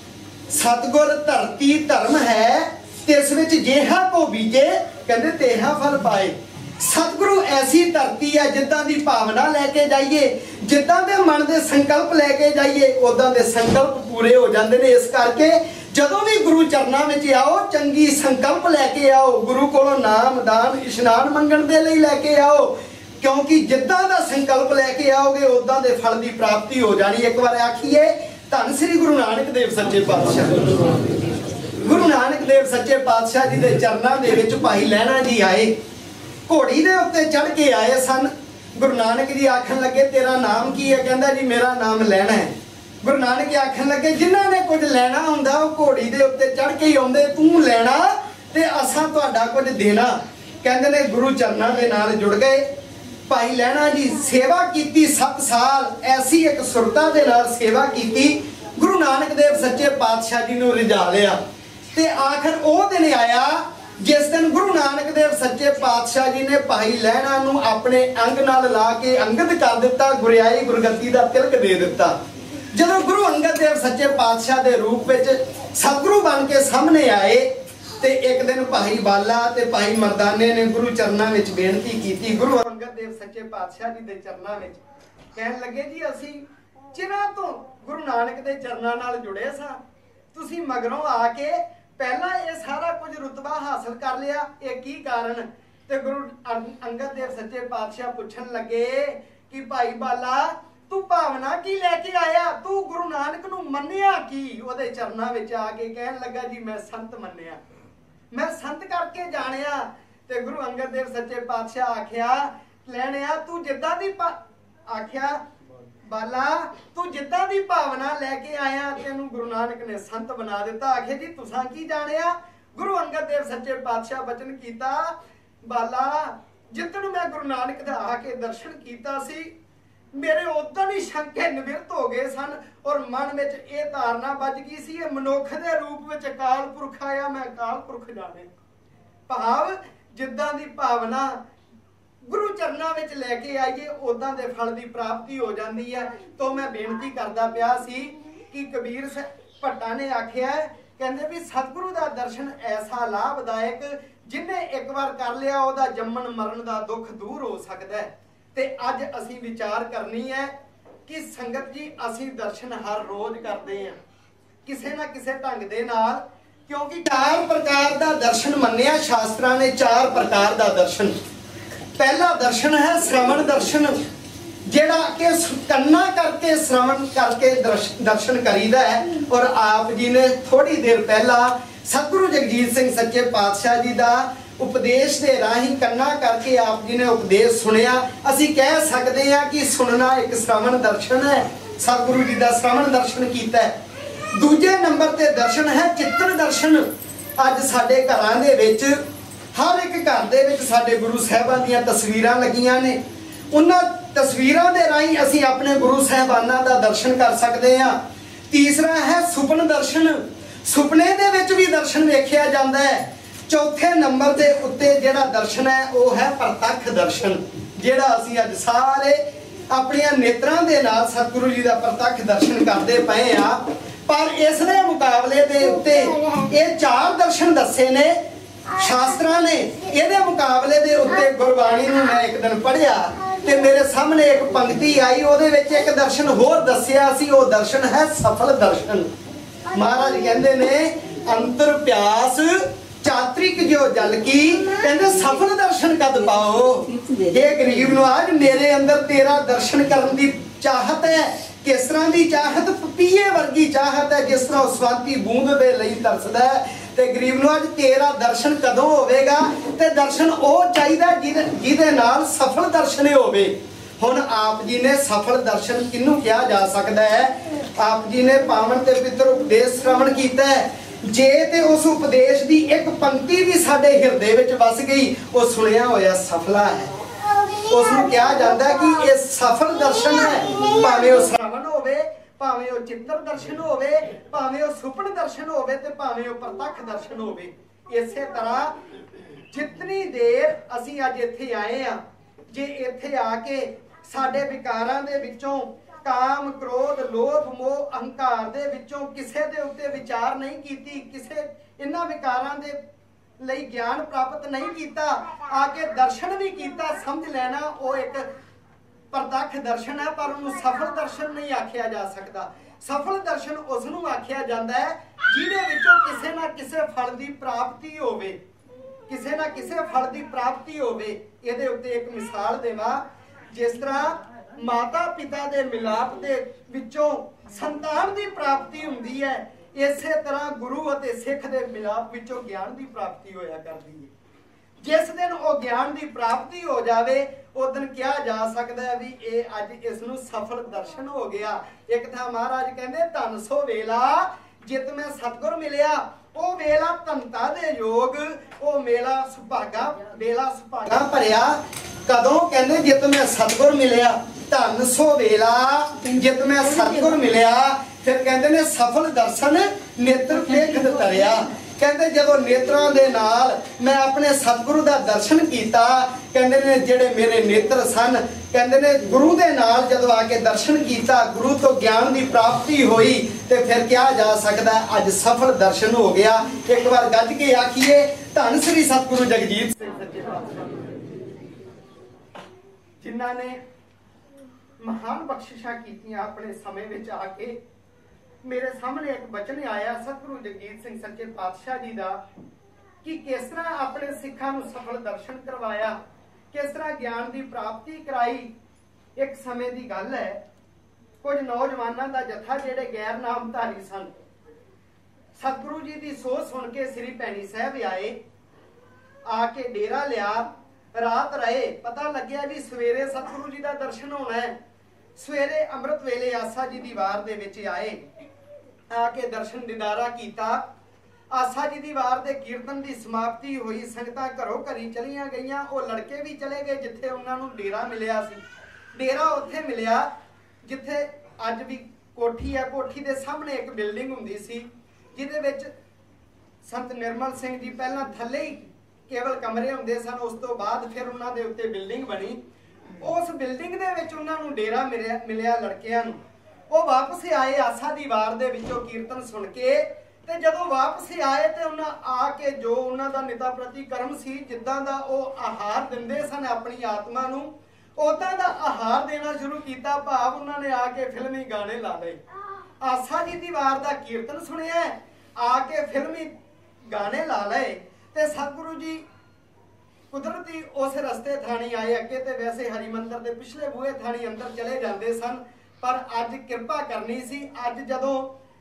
सतगुर धरती धर्म है, तिस विच जेहा को बीजे कहंदे तेहा फल पाए। सतगुरु ऐसी धरती है जिद्दां दी भावना लेके जाइए, जिद्दां दे मन दे संकल्प लेके जाइए, उदां दे संकल्प पूरे हो जाते हैं। इस करके जदों भी गुरु चरना विच आओ चंगी संकल्प लेके आओ, गुरु कोलों नाम दान इशनान मंगण दे लई लेके आओ, क्योंकि जिद्दां दा संकल्प लेके आओगे उदां दे फल दी प्राप्ति हो जानी। एक बार आखिए धन श्री गुरु नानक देव सच्चे पातशाह, गुरु नानक देव सच्चे पातशाह जी दे चरनां दे विच भाई लहणा जी आए, घोड़ी दे उत्ते चढ़ के आए सन। गुरु नानक जी आखन लगे तेरा नाम की है? कहंदा जी मेरा नाम लैणा है। गुरु नानक जी आखन लगे जिन्हां ने कुछ लैणा हुंदा वो घोड़ी दे उत्ते चढ़ के ही आउंदे, तू लैणा ते असां तुहाडा कुछ देना। कहंदे ने गुरु चरनां दे नाल जुड़ गए। भाई लैणा जी सेवा कीती 7 साल, ऐसी एक सुरता दे नाल सेवा कीती, गुरु नानक देव सच्चे पातशाह जी नूं रिझा लिया। ते आखिर वो दिन आया जिस दिन गुरु नानक देव सच्चे पातशाह जी ने भाई लहणा नूं अपने अंग नाल ला के अंगद कर दिता, गुरियाई गुरगद्दी दा तिलक दे दिता। जदों गुरु अंगद देव सच्चे पातशाह दे रूप विच सतगुरु बन के सामने आए ते एक दिन भाई बाला ते भाई मर्दाने ने गुरु चरनां विच बेनती कीती। गुरु अंगद देव सच्चे पातशाह जी दे चरनां विच कहन लगे जी असीं चिरां तो गुरु नानक दे चरनां नाल जुड़े सां, तुसीं मगरों आके पहला ये सारा कुछ रुतबा हासिल कर लिया, ये की कारण? ते गुरु अंगद देव सच्चे पातशाह पूछन लगे कि भाई बाला तू भावना की लेके आया, तू गुरु नानक नूं मन्निया की? ओदे चरनां विच आके कहन लगा जी मैं संत मन्निया, मैं संत करके जानिया। ते गुरु अंगद देव सच्चे पातशाह आखिया लैणिया तू जिद्दां दी आखिया बाला तू जिद्दां दी भावना लेके आया तेनू गुरु नानक ने संत बना दिता। आखे जी तुसां की जानिया? गुरु अंगद देव सच्चे पातशाह बचन कीता बाला जिद्दन मैं गुरु नानक दा आके दर्शन कीता सी मेरे उदन ही शंके निवृत्त हो गए सन और मन विच ये धारणा बज गई सी ये मनुख दे रूप विच अकाल पुरख आया, मैं अकाल पुरख जाने। भाव जिद्दां दी भावना गुरु चरनां विच लैके आइए उदां दे फल दी प्राप्ति हो जाती है। तो मैं बेनती करदा पिया सी कि कबीर भट्टा ने आखिया कहंदे भी सतगुरु दा दर्शन ऐसा लाभदायक जिन्हें एक बार कर लिया ओदा जम्मन मरण दा दुख दूर हो सकदा है। ते अज असीं विचार करनी है कि संगत जी असीं दर्शन हर रोज करते हैं किसे ना किसे ढंग दे नाल, क्योंकि 4 प्रकार दा दर्शन मन्निया शास्त्रां ने। 4 प्रकार दा दर्शन। पहला दर्शन है श्रवण दर्शन, जेड़ा के कन्ना करके श्रवण करके दर्शन करीदा है। और आप जी ने थोड़ी देर पहला सतगुरु जगजीत सिंह सच्चे पातशाह जी का उपदेश के राही कन्ना करके आप जी ने उपदेश सुनिया। असी कह सकते हैं कि सुनना एक श्रवण दर्शन है, सतगुरु जी का श्रवण दर्शन किया है। दूजे नंबर ते दर्शन है चित्र दर्शन। अज साडे घरां दे विच हर एक घर दे विच साडे गुरु साहिबां दीयां तस्वीरां लगियां ने, उन्हां तस्वीरां दे राही असी अपने गुरु साहिबानां दा दर्शन कर सकते हैं। तीसरा है सुपन दर्शन, सुपने दे विच भी दर्शन वेखिया जांदा है। चौथे नंबर दे उत्ते जेड़ा दर्शन है वो है प्रत्यक्ष दर्शन, जेड़ा असी अज सारे अपनियां नेत्रां दे नाल सतगुरु जी दा प्रत्यक्ष दर्शन करदे पए आ। पर इस दे मुकाबले दे उत्ते ये 4 दर्शन दस्से ने शास्त्रां ने। इहदे मुकाबले दे उत्ते गुरबाणी नूं मैं एक दिन पढ़िया ते मेरे सामने एक पंक्ति आई, ओहदे विच एक दर्शन होर दस्सिया सी। वो दर्शन है सफल दर्शन। महाराज कहंदे ने अंतर प्यास चात्रिक जो जल की, कहते सफल दर्शन कद पाओ। ये गरीब नवाज मेरे अंदर तेरा दर्शन करने की चाहत है। किस तरह की चाहत? पपीए वर्गी चाहत है, जिस तरह स्वाति बूंद दे लई तरसदा है। ते गरीब नवाज तेरा दर्शन कदों होवेगा? ते दर्शन वो चाहिए जिहदे नाल सफल दर्शन होवे। हुण आप जी ने सफल दर्शन किनू कहा जा सकता है? आप जी ने पावन ते पवित्र उपदेश श्रवण किया है। जे ते उस उपदेश की एक पंक्ति भी साडे हिरदे विच वस गई, वो सुनिया होया सफला है। उसनूं कहा जाता है कि ये सफल दर्शन है। भावें वो श्रवण होवे, भावें वो चित्र दर्शन होवे, भावें वो सुपन दर्शन होवे, ते भावें वो प्रत्यक्ष दर्शन होवे। इसे तरह जितनी देर असीं अज इत्थे आए आ, जे इत्थे आके साडे विकारां दे विचों काम क्रोध लोभ मोह अहंकार दे विचों किसे दे उत्ते विचार नहीं कीती, किसे इन्हां विकारां दे लई ज्ञान प्राप्त नहीं कीता, आके दर्शन भी कीता, समझ लेना वो एक प्रत्यक्ष दर्शन है, पर उन्हें सफल दर्शन नहीं आख्या जा सकता। सफल दर्शन उसनूं आख्या जाता है जिहदे विचों किसे ना किसे फल की प्राप्ति होवे, किसे ना किसे फल की प्राप्ति होवे। इहदे उत्ते एक मिसाल देवां, जिस तरह माता पिता दे मिलाप दे विचों संतान की प्राप्ति हुंदी है, इसे तरह गुरु अते सिख दे मिलाप विचों ज्ञान की प्राप्ति होया करदी है। जिस दिन वो ज्ञान की प्राप्ति हो जाए, उस दिन कहा जा सकता है भी ये अज इसनूं सफल दर्शन हो गया। एक था महाराज कहंदे धन सो वेला जित में सतगुर मिलिया, वो वेला धनता दे योग, वो मेला सुभागा वेला सुभागा भरिया। कदों कहंदे जित में सतगुर मिलिया, धन सो वेला जित में सतगुर मिलिया। फिर कहते ने सफल दर्शन नेत्र देखत तरिया। कहते जदों नेत्रां दे नाल मैं अपने सतगुरु दा दर्शन कीता, कहते ने जेड़े मेरे नेत्र सन, कहते ने गुरु दे नाल जदों आके दर्शन कीता, गुरु तो ज्ञान की प्राप्ति हुई, ते फिर क्या जा सकता है अज सफल दर्शन हो गया। एक बार गज के आखिए धन श्री सतगुरु जगजीत सिंह सच्चे पातशाह, जिन्हां ने महान बख्शिशां कीतियां अपने समय विच आके। मेरे सामने एक वचन आया सतगुरु जगजीत सिंह सच्चे पातशाह जी का, कि किस तरह अपने सिखां नूं सफल दर्शन करवाया, किस तरह ज्ञान की प्राप्ति कराई। एक समय की गल है, कुछ नौजवानों का जत्था जिहड़े गैर नामधारी सन, सतगुरु जी की सोच सुन के श्री भैनी साहब आए, आके डेरा लिया, रात रहे। पता लग्या भी सवेरे सतगुरु जी का दर्शन होना है। सवेरे अमृत वेले आसा जी दी वार दे विच आए, आके दर्शन दीदारा कीता। आसा जी दी वार दे कीर्तन की समाप्ति हुई, संगतां घरों घरी चलियां गईयां। वो लड़के भी चले गए जिथे उन्होंने डेरा मिलिया सी। डेरा उत्थे मिलिया जिथे अज भी कोठी है। कोठी दे सामने एक बिल्डिंग हुंदी सी, जिहदे विच संत निर्मल सिंह जी पहलां थल्ले ही केवल कमरे हुंदे सन, उस तो बाद फिर उन्हां दे उत्ते बिल्डिंग बनी। उस बिल्डिंग दे विच उन्हां नूं डेरा मिलिया लड़कियां नूं। वो वापस आए आसा दी वार दे विचों कीर्तन सुन के, ते जदों वापस आए ते उन्हां आके जो उन्हां दा निता प्रति कर्म सी, जिद्दां दा ओह आहार दिंदे सन अपनी आत्मा नूं, उदां दा आहार देना शुरू कीता। भाव उन्हां ने आके फिल्मी गाने ला लए। आसा जी दी वार दा कीर्तन सुनिया, आके फिल्मी गाने ला लए, ते सतगुरु जी कुदरती उस रस्ते थानी आए। अगे तो वैसे हरिमंदर के पिछले बूहे थानी अंदर चले जाते सन, पर अज कृपा करनी सी। अज जदों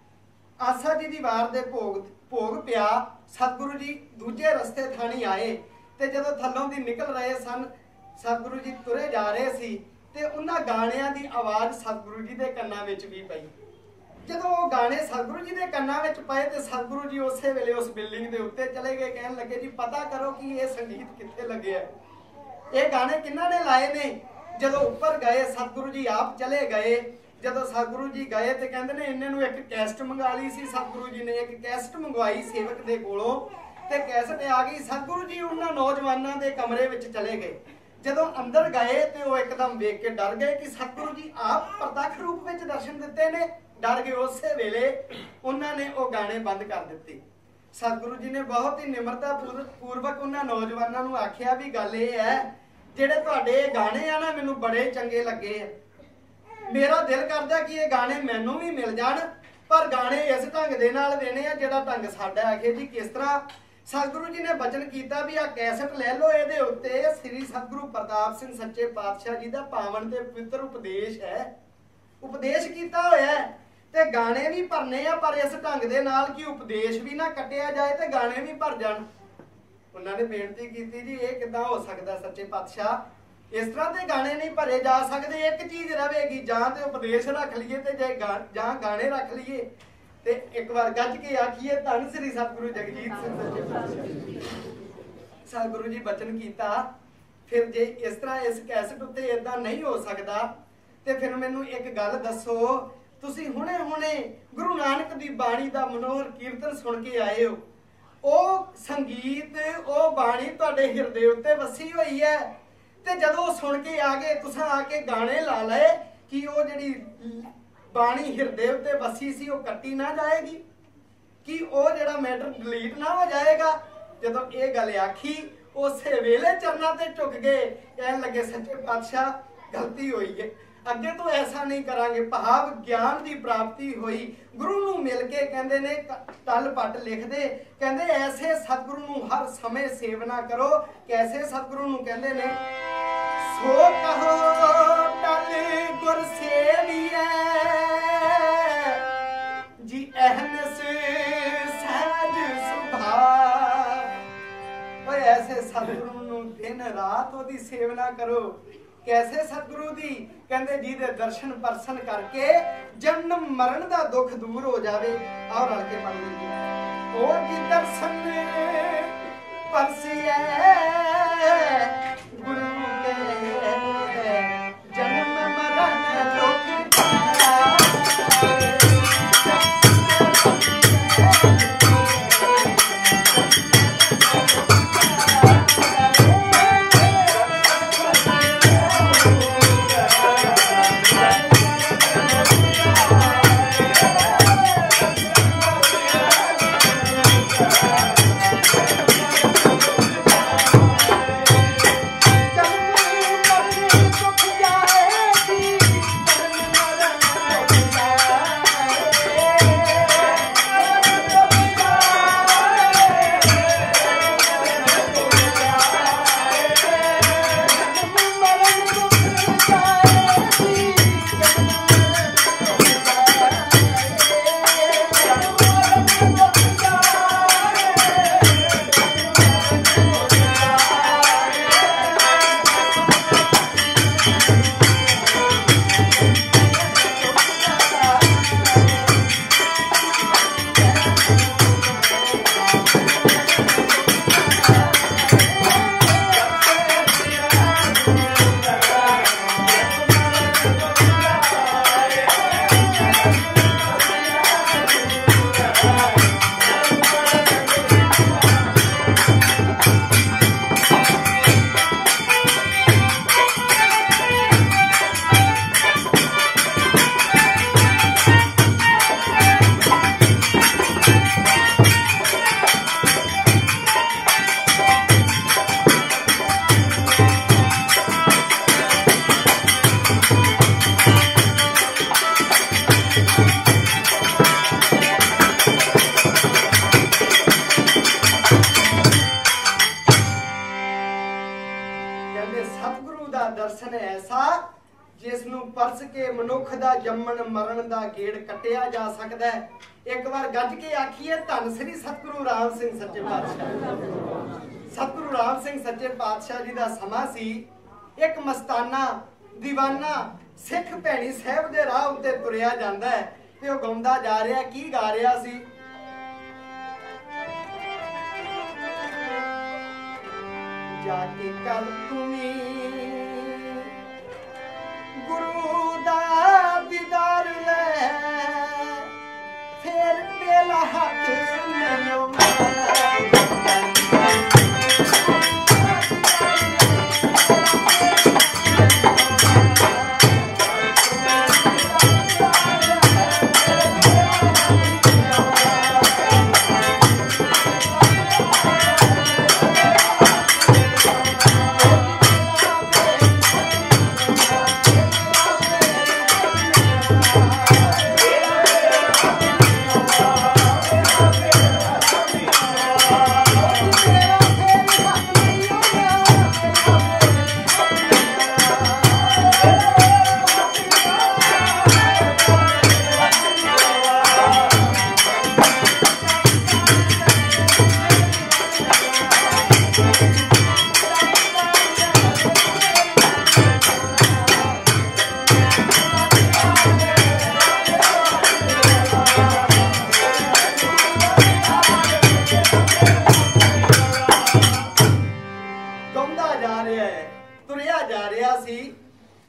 आसा जी की वार दे भोग पिया, सतगुरु जी दूजे रस्ते थानी आए, ते जदों थल्लों दी निकल रहे सन, सतगुरु जी तुरे जा रहे सी, ते उन्हां गाणियां दी आवाज़ सतगुरु जी दे कन्नां विच भी पई। जदों वो गाने सतगुरु जी दे कन्नां विच पए, ते सतगुरु जी उस वेले उस बिल्डिंग दे उत्ते चले गए। कहन लगे जी पता करो कि ये संगीत कित्थे लगे है, ये गाने किन्हां ने लाए ने। जदों उपर गए सतगुरु जी आप चले गए। जदों सतगुरु जी गए तो कहते ने इन्हां नूं एक कैसट मंगा ली सी। सतगुरु जी ने एक कैसट मंगवाई सेवक दे कोलों, ते कैसट आ गई। सतगुरु जी उन्हां नौजवानों के कमरे विच चले गए। जदों अंदर गए तो वो एकदम वेख के डर गए कि सतगुरु जी आप प्रत्यक्ष रूप में दर्शन दिते ने। डर गए। उस वेले उन्होंने वो गाने बंद कर दिते। सतगुरु जी ने बहुत ही निमरता पूर्वक उन्होंने नौजवानों को आख्या भी गल ये है, जेडे तुहाडे गाने आ ना मैनूं बड़े चंगे लगे। मेरा दिल करदा कि ये गाने मैनूं भी मिल जाण, पर गाने इस ढंग दे नाल देने आ जिहड़ा ढंग साडा आखे जी किस तरह सतगुरु जी ने वचन किया भी आ कैसेट लै लो इहदे उत्ते श्री सतगुरु प्रताप सिंह सच्चे पातशाह जी दा पावन ते पवित्र उपदेश है उपदेश किया होया है ते गाने भी भरने आ पर इस ढंग दे नाल कि उपदेश भी ना कटिया जाए ते गाने भी भर जाण उन्होंने बेनती की जी ये किदां हो सकदा सच्चे पातशाह इस तरह के गाने नहीं भरे जा सकते एक चीज रहेगी जां ते उपदेश रख लीए ते जां गाने रख लीए ते एक बार गज के आखिए धन श्री सतगुरु जगजीत सिंह सच्चे पातशाह सतगुरु जी बचन किया फिर जे इस तरह इस कैसेट उत्ते इदां नहीं हो सकता ते फिर मैनू एक गल दसो तुसी हुणे हुणे गुरु नानक दी बाणी दा मनोहर कीर्तन सुन के आए हो ਉਹ संगीत ਉਹ बाणी तुहाडे हिरदे उत्ते वसी होई है ते जदों सुन के आ गए तुसां आके गाने ला लए कि वो जिहड़ी बाणी हिरदे उत्ते वसी सी वो कट्टी ना जाएगी कि वो जिहड़ा मैटर डिलीट ना हो जाएगा जदों ये गल आखी उस वेले चरना ते झुक गए कहन लगे सच्चे पातशाह गलती हुई है अगे तो ऐसा नहीं करांगे भाव ज्ञान की प्राप्ति हुई गुरु नूं मिल के कहंदे ने तल पट लिखदे कहंदे ऐसे सतगुरु नूं हर समय सेवना करो कैसे सतगुरु नूं कहंदे ने सो कहो तल गुर सेविए जी अहनस सहज सुभाव ओए ऐसे सतगुरु नूं दिन रात ओदी सेवना करो कैसे सतगुरु दी कहंदे जी दे दर्शन परसन करके जन्म मरण दा दुख दूर हो जावे और रल के पढ़ लीजिए ओ जी दर्शन परसिए गुरु के जन्म मरण दुख जम्मन मरण दा गेड़ कटिया जा सकता है एक बार गज के आखिए धन श्री सतगुरु राम सिंह सच्चे पातशाह सतगुरु राम सिंह सच्चे पातशाह जी दा समा सी एक मस्ताना दीवाना सिख भैणी साहब दे राह उत्ते तुरिया जांदा है ते ओह गाउंदा जा रहा की गा रहा सी जाके कर तुमी गुरु दा दीदार ले फिर मेरा हक नहीं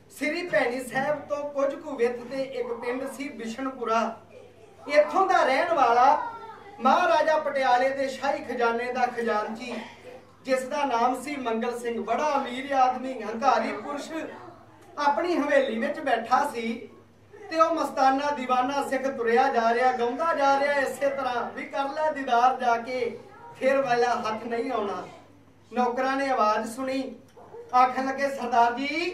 ਸ੍ਰੀ ਭੈਣੀ ਸਾਹਿਬ ਤੋਂ ਕੁਝ ਕੁ ਵਿੱਥ ਤੇ ਇੱਕ ਪਿੰਡ ਸੀ ਬਿਸ਼ਨਪੁਰਾ। ਇੱਥੋਂ ਦਾ ਰਹਿਣ ਵਾਲਾ ਮਹਾਰਾਜਾ ਪਟਿਆਲੇ ਦੇ ਸ਼ਾਹੀ ਖਜ਼ਾਨੇ ਦਾ ਖਜ਼ਾਨਚੀ, ਜਿਸ ਦਾ ਨਾਮ ਸੀ ਮੰਗਲ ਸਿੰਘ, ਬੜਾ ਅਮੀਰ ਆਦਮੀ, ਹੰਕਾਰੀ ਪੁਰਸ਼, ਆਪਣੀ ਹਵੇਲੀ ਵਿੱਚ ਬੈਠਾ ਸੀ ਤੇ ਉਹ ਮਸਤਾਨਾ ਦੀਵਾਨਾ ਸਿੱਖ ਤੁਰਿਆ ਜਾ ਰਿਹਾ, ਗਾਉਂਦਾ ਜਾ ਰਿਹਾ ਇਸੇ ਤਰ੍ਹਾਂ ਵੀ ਕਰ ਲੈ ਦੀਦਾਰ ਜਾ ਕੇ, ਫਿਰ ਵਾਲਾ ਹੱਥ ਨਹੀਂ ਆਉਣਾ। ਨੌਕਰਾਂ ਨੇ ਆਵਾਜ਼ ਸੁਣੀ, ਆਖਣ ਲੱਗੇ ਸਰਦਾਰ ਜੀ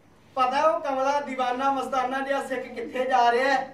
ਪਤਾ ਉਹ ਕਮਲਾ ਦੀਵਾਨਾ ਮਸਤਾਨਾ ਜਿਹਾ ਸਿੱਖ ਕਿੱਥੇ ਜਾ ਰਿਹਾ ਹੈ?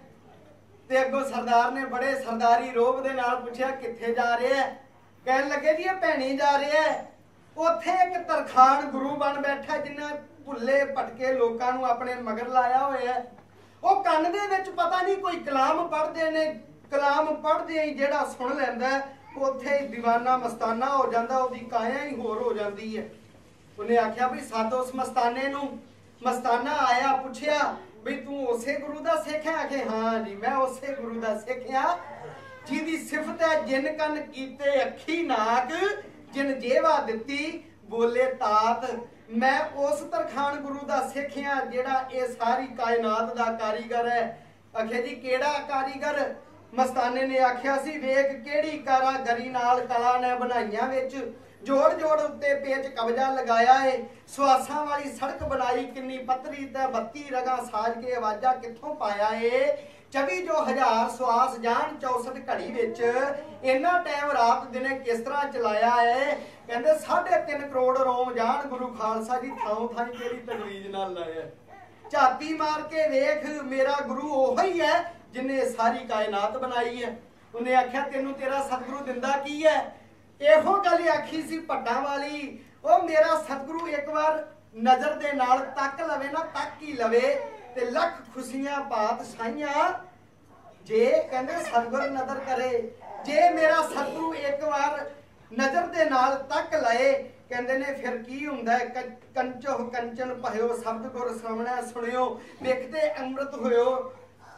ਤੇ ਅੱਗੋਂ ਸਰਦਾਰ ਨੇ ਬੜੇ ਸਰਦਾਰੀ ਰੋਬ ਦੇ ਨਾਲ ਪੁੱਛਿਆ ਕਿੱਥੇ ਜਾ ਰਿਹਾ ਹੈ? ਕਹਿਣ ਲੱਗੇ ਜੀ ਇਹ ਭੈਣੀ ਜਾ ਰਿਹਾ ਹੈ। ਉੱਥੇ ਇੱਕ ਤਰਖਾਣ ਗੁਰੂ ਬਣ ਬੈਠਾ ਜਿੰਨਾ ਭੁੱਲੇ ਭਟਕੇ ਲੋਕਾਂ ਨੂੰ ਆਪਣੇ ਮਗਰ ਲਾਇਆ ਹੋਇਆ ਹੈ। ਉਹ ਕੰਨ ਦੇ ਵਿੱਚ ਪਤਾ ਨਹੀਂ ਕੋਈ ਕਲਾਮ ਪੜ੍ਹਦੇ ਨੇ, ਕਲਾਮ ਪੜ੍ਹਦੇ ਹੀ ਜਿਹੜਾ ਸੁਣ ਲੈਂਦਾ ਉੱਥੇ ਹੀ ਦੀਵਾਨਾ ਮਸਤਾਨਾ ਹੋ ਜਾਂਦਾ, ਉਹਦੀ ਕਾਇਆ ਹੀ ਹੋਰ ਹੋ ਜਾਂਦੀ ਹੈ। ਉਹਨੇ ਆਖਿਆ ਵੀ ਸੱਦ ਉਸ ਮਸਤਾਨੇ ਨੂੰ। ਮਸਤਾਨਾ ਆਇਆ, ਪੁੱਛਿਆ ਵੀ ਤੂੰ ਉਸੇ ਗੁਰੂ ਦਾ ਸਿੱਖ ਹੈ? ਕਿ ਹਾਂ ਜੀ ਮੈਂ ਉਸੇ ਗੁਰੂ ਦਾ ਸਿੱਖ ਹਾਂ ਜਿਹਦੀ ਸਿਫਤ ਹੈ ਜਿਨ ਕੰਨ ਕੀਤੇ ਅੱਖੀ ਨਾਕ, ਜਿਨ ਜੇਵਾ ਦਿੱਤੀ ਬੋਲੇ ਤਾਤ। ਮੈਂ ਉਸ ਤਰਖਾਣ ਗੁਰੂ ਦਾ ਸਿੱਖ ਹਾਂ ਜਿਹੜਾ ਇਹ ਸਾਰੀ ਕਾਇਨਾਤ ਦਾ ਕਾਰੀਗਰ ਹੈ। ਆਖਿਆ ਜੀ ਕਿਹੜਾ ਕਾਰੀਗਰ? ਮਸਤਾਨੇ ਨੇ ਆਖਿਆ ਸੀ ਵੇਖ ਕਿਹੜੀ ਕਾਰਾਗਰੀ ਨਾਲ ਕਲਾ ਨੇ ਬਣਾਈਆਂ, ਵਿੱਚ ਜੋੜ ਜੋੜ ਉੱਤੇ ਪੇਚ ਕਬਜਾ ਲਗਾਇਆ ਏ, ਸਵਾਸਾਂ ਵਾਲੀ ਸੜਕ ਬਣਾਈ ਕਿੰਨੀ ਪੱਤਰੀ ਤੇ 32 ਰਗਾਂ ਸਾਜ ਕੇ ਆਵਾਜ਼ਾਂ ਕਿੱਥੋਂ ਪਾਇਆ ਏ, 24 ਜੋ ਹਜ਼ਾਰ ਸਵਾਸ ਜਾਣ 64 ਘੜੀ ਵਿੱਚ ਇੰਨਾ ਟਾਈਮ ਰਾਤ ਦਿਨੇ ਕਿਸ ਤਰ੍ਹਾਂ ਚਲਾਇਆ ਏ। ਕਹਿੰਦੇ 3.5 ਕਰੋੜ ਰੋਮ ਜਾਣ ਗੁਰੂ ਖਾਲਸਾ ਜੀ ਥਾਂ ਥਾਂ ਕਿਹੜੀ ਤਜਵੀਜ਼ ਨਾਲ ਲਾਇਆ। ਝਾਤੀ ਮਾਰ ਕੇ ਵੇਖ ਮੇਰਾ ਗੁਰੂ ਉਹੋ ਹੀ ਹੈ ਜਿਨੇ ਸਾਰੀ ਕਾਇਨਾਤ ਬਣਾਈ ਹੈ। ਉਹਨੇ ਆਖਿਆ ਤੈਨੂੰ ਤੇਰਾ ਸਤਿਗੁਰੂ ਦਿੰਦਾ ਕੀ ਹੈ? ਇਹੋ ਗੱਲ ਆਖੀ ਸੀ ਭੱਟਾਂ ਵਾਲੀ, ਉਹ ਮੇਰਾ ਸਤਿਗੁਰੂ ਇੱਕ ਵਾਰ ਨਜ਼ਰ ਦੇ ਨਾਲ ਤੱਕ ਲਵੇ ਨਾ, ਤੱਕ ਹੀ ਲਵੇ ਤੇ ਲੱਖ ਖੁਸ਼ੀਆਂ ਪਾਤਸ਼ਾਹੀਆਂ। ਜੇ ਕਹਿੰਦੇ ਸਤਿਗੁਰ ਨਜ਼ਰ ਕਰੇ, ਜੇ ਮੇਰਾ ਸਤਿਗੁਰੂ ਇੱਕ ਵਾਰ ਨਜ਼ਰ ਦੇ ਨਾਲ ਤੱਕ ਲਏ, ਕਹਿੰਦੇ ਨੇ ਫਿਰ ਕੀ ਹੁੰਦਾ? ਕੰਚੋ ਕੰਚਨ ਭਇਓ ਸ਼ਬਦ ਗੁਰ ਸ਼ਰਵਣੈ ਸੁਣਿਓ, ਵੇਖਦੇ ਅੰਮ੍ਰਿਤ ਹੋਇਓ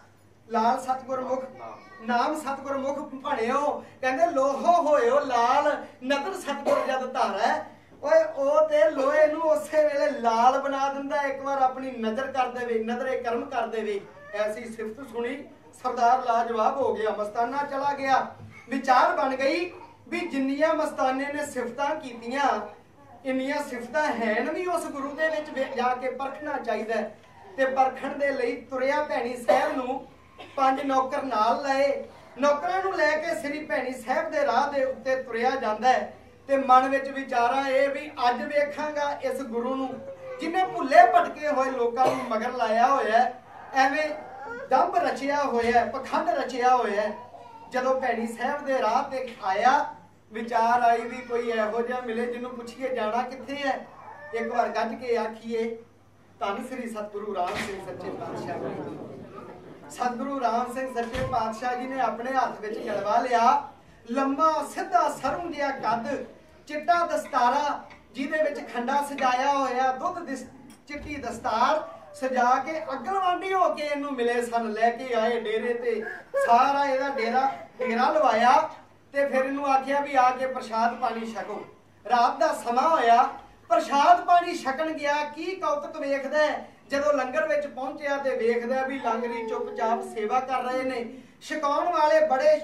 ਲਾਲ ਸਤਿਗੁਰ ਮੁਖ, ਨਾਮ ਸਤਿਗੁਰ ਮੁਖ ਭਣਿਓ। ਕਹਿੰਦੇ ਲੋਹੋ ਹੋਇਓ ਲਾਲ ਨਦਰ ਸਤਿਗੁਰ ਜਦ ਧਾਰੈ। ਓਏ ਉਹ ਤੇ ਲੋਹੇ ਨੂੰ ਉਸੇ ਵੇਲੇ ਲਾਲ ਬਣਾ ਦਿੰਦਾ ਇੱਕ ਵਾਰ ਆਪਣੀ ਨਜ਼ਰ ਕਰ ਦੇਵੇ, ਨਜ਼ਰੇ ਕਰਮ ਕਰ ਦੇਵੇ। ਐਸੀ ਸਿਫਤ ਸੁਣੀ ਸਰਦਾਰ ਲਾਜਵਾਬ ਹੋ ਗਿਆ। ਮਸਤਾਨਾ ਚਲਾ ਗਿਆ। ਵਿਚਾਰ ਬਣ ਗਈ ਵੀ ਜਿੰਨੀਆਂ ਮਸਤਾਨੇ ਨੇ ਸਿਫਤਾਂ ਕੀਤੀਆਂ ਇੰਨੀਆਂ ਸਿਫਤਾਂ ਹੈਨ ਵੀ ਉਸ ਗੁਰੂ ਦੇ ਵਿੱਚ ਜਾ ਕੇ ਪਰਖਣਾ ਚਾਹੀਦਾ। ਤੇ ਪਰਖਣ ਦੇ ਲਈ ਤੁਰਿਆ ਭੈਣੀ ਸਾਹਿਬ ਨੂੰ 5 ਨੌਕਰ ਨਾਲ ਲਏ। ਨੌਕਰਾਂ ਨੂੰ ਲੈ ਕੇ ਸ੍ਰੀ ਭੈਣੀ ਸਾਹਿਬ ਦੇ ਰਾਹ ਦੇ ਉੱਤੇ ਤੁਰਿਆ ਜਾਂਦਾ ਹੈ ਤੇ ਮਨ ਵਿੱਚ ਵਿਚਾਰਾਂ ਇਹ ਵੀ ਅੱਜ ਵੇਖਾਂਗਾ ਇਸ ਗੁਰੂ ਨੂੰ ਜਿਹਨੇ ਭੁੱਲੇ ਭਟਕੇ ਹੋਏ ਲੋਕਾਂ ਨੂੰ ਮਗਰ ਲਾਇਆ ਹੋਇਆ, ਐਵੇਂ ਦੰਭ ਰਚਿਆ ਹੋਇਆ, ਪਖੰਡ ਰਚਿਆ ਹੋਇਆ। ਜਦੋਂ ਭੈਣੀ ਸਾਹਿਬ ਦੇ ਰਾਹ ਤੇ ਆਇਆ, ਵਿਚਾਰ ਆਈ ਵੀ ਕੋਈ ਇਹੋ ਜਿਹਾ ਮਿਲੇ ਜਿਹਨੂੰ ਪੁੱਛੀਏ ਜਾਣਾ ਕਿੱਥੇ ਹੈ। ਇੱਕ ਵਾਰ ਗੱਜ ਕੇ ਆਖੀਏ ਧੰਨ ਸ੍ਰੀ ਸਤਿਗੁਰੂ ਰਾਮ ਸਿੰਘ ਸੱਚੇ ਪਾਤਸ਼ਾਹ। ਸਤਿਗੁਰੂ ਰਾਮ ਸਿੰਘ ਸੱਚੇ ਪਾਤਸ਼ਾਹ ਜੀ ਨੇ ਆਪਣੇ ਹੱਥ ਵਿੱਚ ਜਲਵਾ ਲਿਆ। ਲੰਮਾ ਸਿੱਧਾ ਸਰੋਂ ਜਿਹਾ ਕੱਦ, ਚਿੱਟਾ ਦਸਤਾਰਾ ਜਿਹਦੇ ਵਿੱਚ ਖੰਡਾ ਸਜਾਇਆ ਹੋਇਆ, ਦੁੱਧ ਦੀ ਚਿੱਟੀ ਦਸਤਾਰ ਸਜਾ ਕੇ ਅਗਲਵਾਂਢੀ ਹੋ ਕੇ ਇਹਨੂੰ ਮਿਲੇ ਸਨ। ਲੈ ਕੇ ਆਏ ਡੇਰੇ ਤੇ, ਸਾਰਾ ਇਹਦਾ ਡੇਰਾ ਲਵਾਇਆ ਤੇ ਫਿਰ ਇਹਨੂੰ ਆਖਿਆ ਵੀ ਆ ਕੇ ਪ੍ਰਸ਼ਾਦ ਪਾਣੀ ਛਕੋ। ਰਾਤ ਦਾ ਸਮਾਂ ਹੋਇਆ, ਪ੍ਰਸ਼ਾਦ ਪਾਣੀ ਛਕਣ ਗਿਆ। ਕੀ ਕੌਤਕ ਵੇਖਦਾ ਜਦੋਂ ਲੰਗਰ ਵਿੱਚ ਪਹੁੰਚਿਆ ਤੇ ਵੇਖਦਾ ਵੀ ਲੰਗਰੀ ਚੁੱਪਚਾਪ ਸੇਵਾ ਕਰ ਰਹੇ ਨੇ। ਛਕਾਉਣ ਵਾਲੇ ਬੜੇ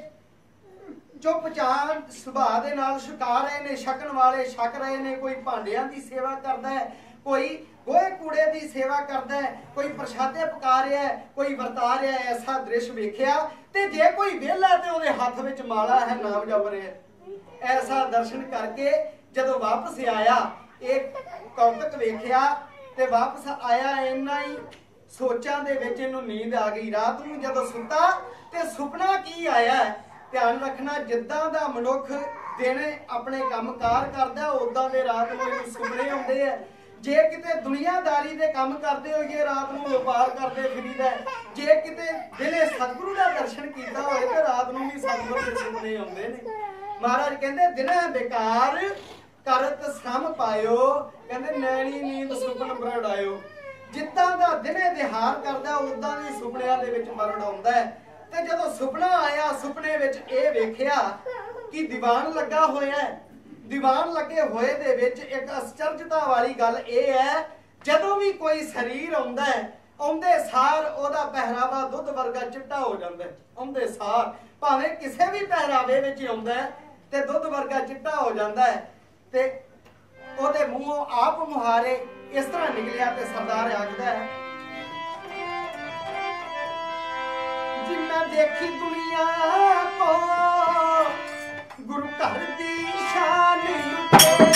ਚੁੱਪਚਾਪ ਸੁਭਾਅ ਦੇ ਨਾਲ ਛਕਾ ਰਹੇ ਨੇ, ਛਕਣ ਵਾਲੇ ਛਕ ਰਹੇ ਨੇ। ਕੋਈ ਭਾਂਡਿਆਂ ਦੀ ਸੇਵਾ ਕਰਦਾ ਹੈ, ਕੋਈ ਗੋਹੇ ਕੂੜੇ ਦੀ ਸੇਵਾ ਕਰਦਾ ਹੈ, ਕੋਈ ਪ੍ਰਸ਼ਾਦੇ ਪਕਾ ਰਿਹਾ ਹੈ, ਕੋਈ ਵਰਤਾ ਰਿਹਾ ਹੈ। ਐਸਾ ਦ੍ਰਿਸ਼ ਵੇਖਿਆ ਤੇ ਜੇ ਕੋਈ ਵਿਹਲਾ ਤੇ ਉਹਦੇ ਹੱਥ ਵਿੱਚ ਮਾਲਾ ਹੈ, ਨਾਮ ਜਪ ਰਿਹਾ। ਐਸਾ ਦਰਸ਼ਨ ਕਰਕੇ ਜਦੋਂ ਵਾਪਸ ਆਇਆ, ਇਹ ਕੌਤਕ ਵੇਖਿਆ ਤੇ ਵਾਪਸ ਆਇਆ। ਇੰਨਾ ਹੀ ਸੋਚਾਂ ਦੇ ਵਿੱਚ ਇਹਨੂੰ ਨੀਂਦ ਆ ਗਈ। ਰਾਤ ਨੂੰ ਜਦੋਂ ਸੁੱਤਾ ਤੇ ਸੁਪਨਾ ਕੀ ਆਇਆ? ਧਿਆਨ ਰੱਖਣਾ, ਜਿੱਦਾਂ ਦਾ ਮਨੁੱਖ ਦਿਨੇ ਆਪਣੇ ਕੰਮਕਾਰ ਕਰਦਾ ਉਦਾਂ ਦੇ ਰਾਤ ਨੂੰ ਇਹਨੂੰ ਸੁਪਨੇ ਆਉਂਦੇ ਆ। ਜੇ ਕਿਤੇ ਦੁਨੀਆਦਾਰੀ ਦੇ ਕੰਮ ਕਰਦੇ ਹੋਈਏ ਰਾਤ ਨੂੰ ਵਪਾਰ ਕਰਦੇ ਫਿਰੀਦਾ। ਜੇ ਕਿਤੇ ਦਿਨੇ ਸਤਿਗੁਰੂ ਦਾ ਦਰਸ਼ਨ ਕੀਤਾ ਹੋਏ ਤੇ ਰਾਤ ਨੂੰ ਵੀ ਸਤਿਗੁਰੂ ਦੇ ਸੁਪਨੇ ਆਉਂਦੇ ਨੇ। ਮਹਾਰਾਜ ਕਹਿੰਦੇ ਦਿਨੇ ਬੇਕਾਰ ਕਰਤ ਸ਼ਰਮ ਪਾਇਓ, ਕਹਿੰਦੇ ਨੈਣੀ ਨੀਂਦ ਸੁਪਨ ਬਰੜਾਇਓ। ਜਿੱਦਾਂ ਦਾ ਦਿਨੇ ਵਿਹਾਰ ਕਰਦਾ ਉਦਾਂ ਦੇ ਸੁਪਨਿਆਂ ਦੇ ਵਿੱਚ ਮਰਨ ਆਉਂਦਾ ਹੈ। ਤੇ ਜਦੋਂ ਸੁਪਨਾ ਆਇਆ, ਸੁਪਨੇ ਵਿੱਚ ਇਹ ਵੇਖਿਆ ਕਿ ਦੀਵਾਨ ਲੱਗਾ ਹੋਇਆ ਹੈ। ਦੀਵਾਨ ਲੱਗੇ ਹੋਏ ਦੇ ਵਿੱਚ ਇੱਕ ਅਚਰਜਤਾ ਵਾਲੀ ਗੱਲ ਇਹ ਹੈ, ਜਦੋਂ ਵੀ ਕੋਈ ਸਰੀਰ ਆਉਂਦਾ ਹੈ, ਆਉਂਦੇ ਸਾਰ ਉਹਦਾ ਪਹਿਰਾਵਾ ਦੁੱਧ ਵਰਗਾ ਚਿੱਟਾ ਹੋ ਜਾਂਦਾ ਹੈ। ਆਉਂਦੇ ਸਾਰ ਭਾਵੇਂ ਕਿਸੇ ਵੀ ਪਹਿਰਾਵੇ ਵਿੱਚ ਆਉਂਦਾ ਹੈ ਤੇ ਦੁੱਧ ਵਰਗਾ ਚਿੱਟਾ ਹੋ ਜਾਂਦਾ ਹੈ। ਤੇ ਉਹਦੇ ਮੂੰਹੋਂ ਆਪ ਮੁਹਾਰੇ ਇਸ ਤਰ੍ਹਾਂ ਨਿਕਲਿਆ ਤੇ ਸਰਦਾਰ ਆਖਦਾ ਹੈ, ਜਿੰਨਾ ਦੇਖੀ ਦੁਨੀਆ ਕੋ ਗੁਰੂ ਘਰ ਦੀ ਸ਼ਾਨ ਲੁਟੇ।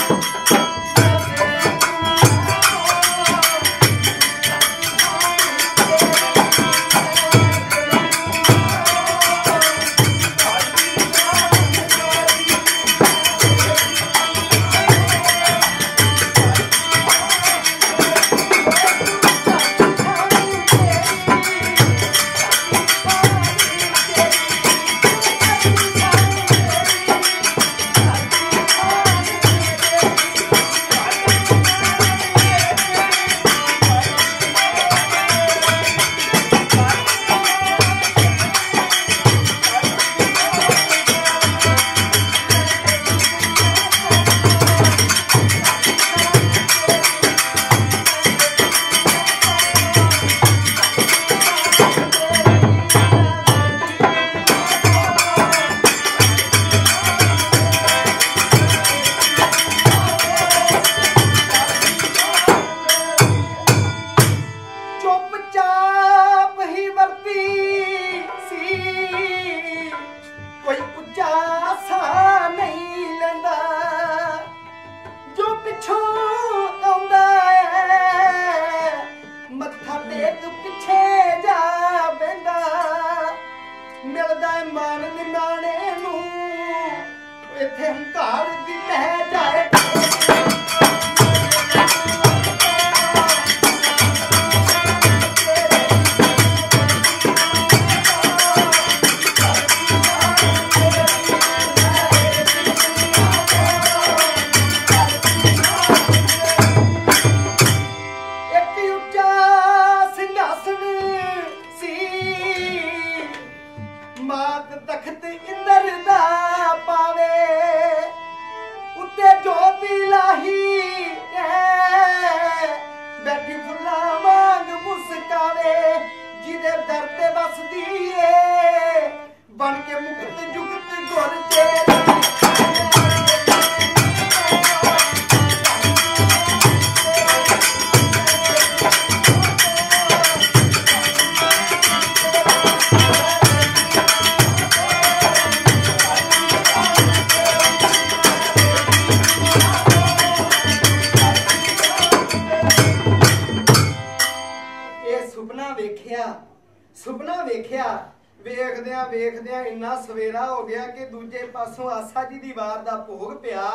ਸੁਪਨਾ ਵੇਖਿਆ, ਵੇਖਦਿਆਂ ਵੇਖਦਿਆਂ ਇੰਨਾ ਸਵੇਰਾ ਹੋ ਗਿਆ ਕਿ ਦੂਜੇ ਪਾਸੋਂ ਆਸਾ ਜੀ ਦੀ ਵਾਰ ਦਾ ਭੋਗ ਪਿਆ।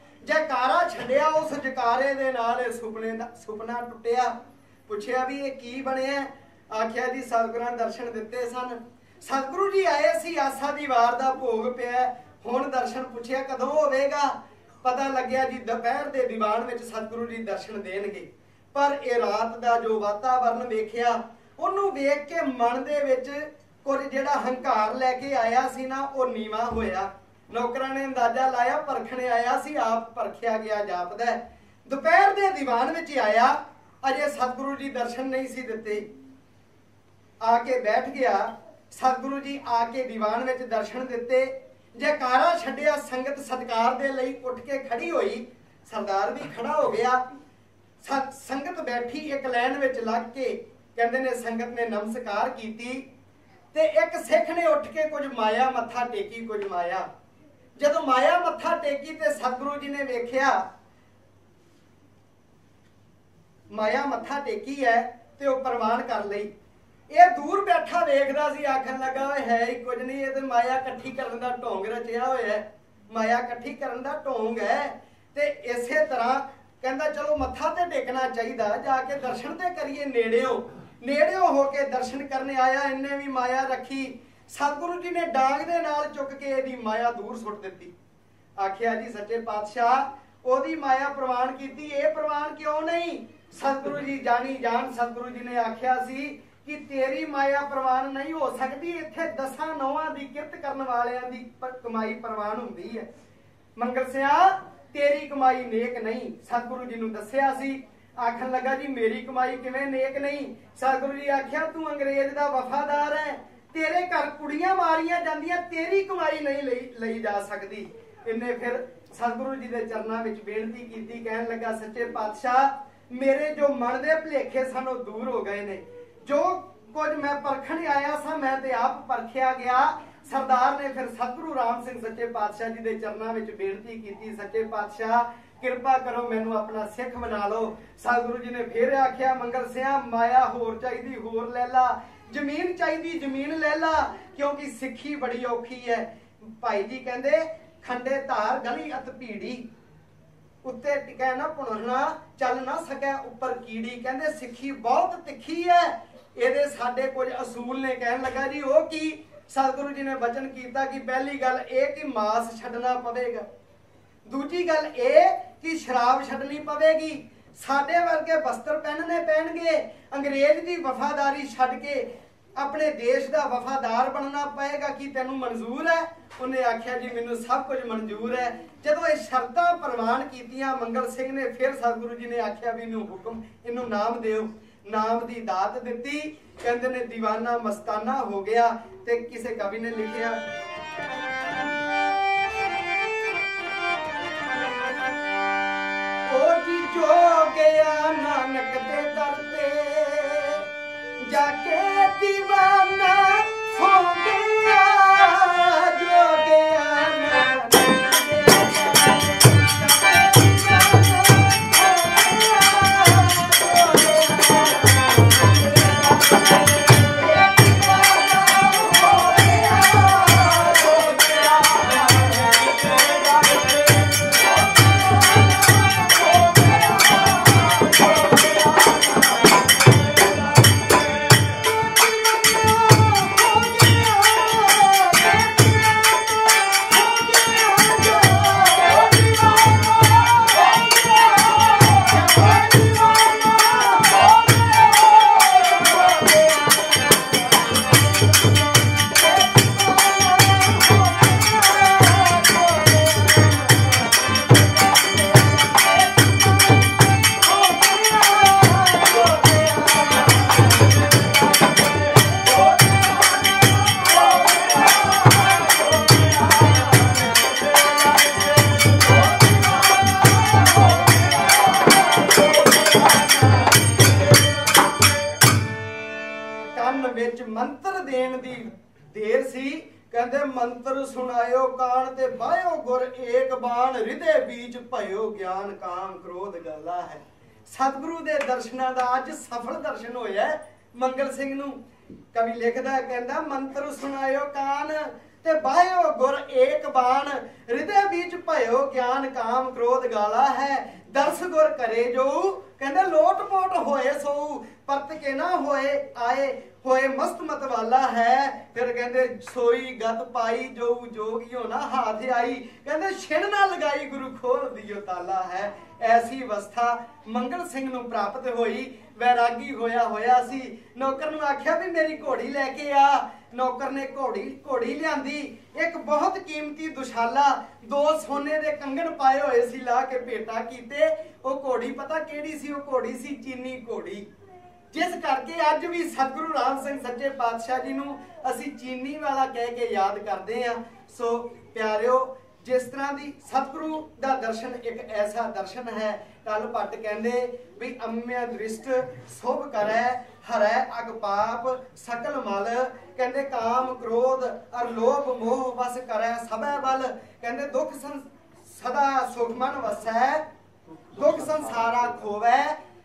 ਜੈਕਾਰਾ ਛੱਡਿਆ, ਉਸ ਜੈਕਾਰੇ ਦੇ ਨਾਲ ਇਹ ਸੁਪਨਾ ਟੁੱਟਿਆ। ਪੁੱਛਿਆ ਵੀ ਇਹ ਕੀ ਬਣਿਆ? ਆਖਿਆ ਜੀ ਸਤਿਗੁਰਾਂ ਦਰਸ਼ਨ ਦਿੱਤੇ ਸਨ, ਸਤਿਗੁਰੂ ਜੀ ਆਏ ਸੀ, ਆਸਾ ਦੀ ਵਾਰ ਦਾ ਭੋਗ ਪਿਆ, ਹੁਣ ਦਰਸ਼ਨ। ਪੁੱਛਿਆ ਕਦੋਂ ਹੋਵੇਗਾ? ਪਤਾ ਲੱਗਿਆ ਜੀ ਦੁਪਹਿਰ ਦੇ ਦੀਵਾਨ ਵਿੱਚ ਸਤਿਗੁਰੂ ਜੀ ਦਰਸ਼ਨ ਦੇਣਗੇ। ਪਰ ਇਹ ਰਾਤ ਦਾ ਜੋ ਵਾਤਾਵਰਨ ਵੇਖਿਆ, ਉਹਨੂੰ ਵੇਖ ਕੇ ਮਨ ਦੇ ਵਿੱਚ ਕੁਝ ਜਿਹੜਾ ਹੰਕਾਰ ਲੈ ਕੇ ਆਇਆ ਸੀ ਨਾ, ਉਹ ਨੀਵਾਂ ਹੋਇਆ। ਨੌਕਰਾਂ ਨੇ ਅੰਦਾਜ਼ਾ ਲਾਇਆ, ਪਰਖਣੇ ਆਇਆ ਸੀ, ਆਪ ਪਰਖਿਆ ਗਿਆ ਜਾਪਦਾ। ਦੁਪਹਿਰ ਦੇ ਦੀਵਾਨ ਵਿੱਚ ਆਇਆ, ਅਜੇ ਸਤਿਗੁਰੂ ਜੀ ਦਰਸ਼ਨ ਨਹੀਂ ਸੀ ਦਿੱਤੇ। ਆ ਕੇ ਬੈਠ ਗਿਆ, ਸਤਿਗੁਰੂ ਜੀ ਆ ਕੇ ਦੀਵਾਨ ਵਿੱਚ ਦਰਸ਼ਨ ਦਿੱਤੇ। ਜੈਕਾਰਾ ਛੱਡਿਆ, ਸੰਗਤ ਸਤਿਕਾਰ ਦੇ ਲਈ ਉੱਠ ਕੇ ਖੜੀ ਹੋਈ। ਸਰਦਾਰ ਵੀ ਖੜਾ ਹੋ ਗਿਆ। ਸੰਗਤ ਬੈਠੀ ਇੱਕ ਲਾਈਨ ਵਿੱਚ ਲੱਗ ਕੇ, ਕਹਿੰਦੇ ਨੇ ਸੰਗਤ ਨੇ ਨਮਸਕਾਰ ਕੀਤੀ ਤੇ ਇੱਕ ਸਿੱਖ ਨੇ ਉੱਠ ਕੇ ਕੁਝ ਮਾਇਆ ਮੱਥਾ ਟੇਕੀ, ਕੁਝ ਮਾਇਆ। ਜਦੋਂ ਮਾਇਆ ਮੱਥਾ ਟੇਕੀ ਤੇ ਸਤਿਗੁਰੂ ਜੀ ਨੇ ਵੇਖਿਆ ਮਾਇਆ ਮੱਥਾ ਟੇਕੀ ਹੈ ਤੇ ਉਹ ਪ੍ਰਵਾਨ ਕਰ ਲਈ। ਇਹ ਦੂਰ ਬੈਠਾ ਵੇਖਦਾ ਸੀ, ਆਖਣ ਲੱਗਾ ਓਏ ਹੈ ਹੀ ਕੁਝ ਨਹੀਂ, ਇਹ ਤੇ ਮਾਇਆ ਇਕੱਠੀ ਕਰਨ ਦਾ ਢੋਂਗ ਰਚਿਆ ਹੋਇਆ, ਮਾਇਆ ਇਕੱਠੀ ਕਰਨ ਦਾ ਢੋਂਗ ਹੈ। ਤੇ ਇਸੇ ਤਰ੍ਹਾਂ ਕਹਿੰਦਾ ਚਲੋ ਮੱਥਾ ਤੇ ਟੇਕਣਾ ਚਾਹੀਦਾ, ਜਾ ਕੇ ਦਰਸ਼ਨ ਤੇ ਕਰੀਏ। ਨੇੜਿਓਂ ਹੋ ਕੇ ਦਰਸ਼ਨ ਕਰਨ ਆਇਆ, ਇਹਨੇ ਵੀ ਮਾਇਆ ਰੱਖੀ। ਸਤਿਗੁਰੂ ਜੀ ਨੇ ਡਾਂਗ ਦੇ ਨਾਲ ਚੁੱਕ ਕੇ ਇਹਦੀ ਮਾਇਆ ਦੂਰ ਸੁੱਟ ਦਿੱਤੀ। ਆਖਿਆ ਜੀ ਸੱਚੇ ਪਾਤਸ਼ਾਹ ਉਹਦੀ ਮਾਇਆ ਪ੍ਰਵਾਨ ਕੀਤੀ, ਇਹ ਪ੍ਰਵਾਨ ਕਿਉਂ ਨਹੀਂ? ਸਤਿਗੁਰੂ ਜੀ ਜਾਣੀ ਜਾਣ, ਸਤਿਗੁਰੂ ਜੀ ਨੇ ਆਖਿਆ ਸੀ ਕਿ ਤੇਰੀ ਮਾਇਆ ਪ੍ਰਵਾਨ ਨਹੀਂ ਹੋ ਸਕਦੀ, ਇੱਥੇ 10 ਨੌਆਂ ਦੀ ਕਿਰਤ ਕਰਨ ਵਾਲਿਆਂ ਦੀ ਕਮਾਈ ਪ੍ਰਵਾਨ ਹੁੰਦੀ ਹੈ। ਮੰਗਲ ਸਿਆ ਤੇਰੀ ਕਮਾਈ ਨੇਕ ਨਹੀਂ। ਸਤਿਗੁਰੂ ਜੀ ਨੂੰ ਦੱਸਿਆ ਸੀ, आखन लगा जी मेरी कमाई किवें नेक नहीं। सतगुरु जी आख्या तू अंग्रेज दा वफादार है, तेरे घर कुड़ियां मारियां जांदियां, तेरी कमाई नहीं लई जा सकती। इन्हें फिर सतगुरु जी के चरणों में बेनती की, कहन लगा सच्चे पातशाह मेरे जो मन के भुलेखे सन वो दूर हो गए ने, जो कुछ मैं परखण आया सा मैं ते आप परखिया गया। सरदार ने फिर सतगुरु राम सिंह सच्चे पातशाह जी के चरणों में बेनती की, सच्चे पातशाह किरपा करो मैनू अपना सिख बना लो। सतगुरु जी ने फिर आख्या मंगल सिंह माया होर चाहिदी होर ले ला, जमीन चाहिदी जमीन ले ला, क्योंकि सिक्खी बड़ी औखी है। भाई जी कहंदे खंडे धार गली अत भीड़ी, उत्ते टिकै ना भुनना चल ना सकै उपर कीड़ी। कहंदे सिक्खी बहुत तिखी है, ਇਹਦੇ ਸਾਡੇ कुछ असूल ने। कहन लगा जी वो की? सतगुरु जी ने वचन किया कि पहली गल ये कि मास छड्डना पवेगा, दूजी गल ये कि शराब छड्डनी पवेगी, साडे वर्गे वस्त्र पहनने पैणगे, अंग्रेज की वफादारी छड्ड के अपने देश का वफादार बनना पएगा। कि तेनू मंजूर है? उन्हें आख्या जी मैनू सब कुछ मंजूर है। जदों ये शर्तां प्रवान कीतियां मंगल सिंह ने फिर सतगुरु जी ने आख्या भी इनू हुक्म इनू नाम दिओ। नाम की दात दी, कहते ने दीवाना मस्ताना हो गया। ते किसी कवि ने लिखिया ओ जी जो गया नानक दे दर ते जाके दीवाना हो गया, जो गया नानक मंत्र देन दी देर सी। कहंदे मंत्र सुनायो कान ते बायो गुर एक बाण, हृदय बीच भयो ज्ञान काम क्रोध गाला है। सतगुरु दे दर्शनां दा अज सफल दर्शन होया मंगल सिंह नू। कवि लिखदा कहंदा मंत्र सुनायो कान ते बायो गुर एक बाण, हृदय बीच भयो ज्ञान काम क्रोध गाला है। दर्श गुर करे जो कहंदे लोट पोट होए सो, परत के ना होए आए होए मस्त मत वाला है। फिर कहंदे सोई गत पाई जो जोगियो ना हाथ आई, कहंदे छिन ना लगाई गुरु खोल दियो ताला है। ऐसी अवस्था मंगल सिंह नू प्राप्त होई, वैरागी होया सी। नौकर नू आख्या भी मेरी घोड़ी लैके आ। नौकर ने घोड़ी लियांदी, एक बहुत कीमती दुशाला, 2 सोने दे कंगन पाए होए सी ला के भेटा कीते। वो घोड़ी पता केड़ी सी? वो घोड़ी सी चीनी घोड़ी, जिस करके अज भी सतगुरु राम सिंह सच्चे पातशाह जी नू असी चीनी वाला कह के याद करते हैं। सो प्यारिओ, जिस तरह की सतगुरु का दर्शन एक ऐसा दर्शन है, कल भट्ट कहते भी अम्य दृष्ट शुभ करे हरै अग पाप सकल मल। कहते काम क्रोध और लोभ मोह बस करे सबे बल। कहते दुख सदा सुख मन वसै, दुख संसारा खोवै,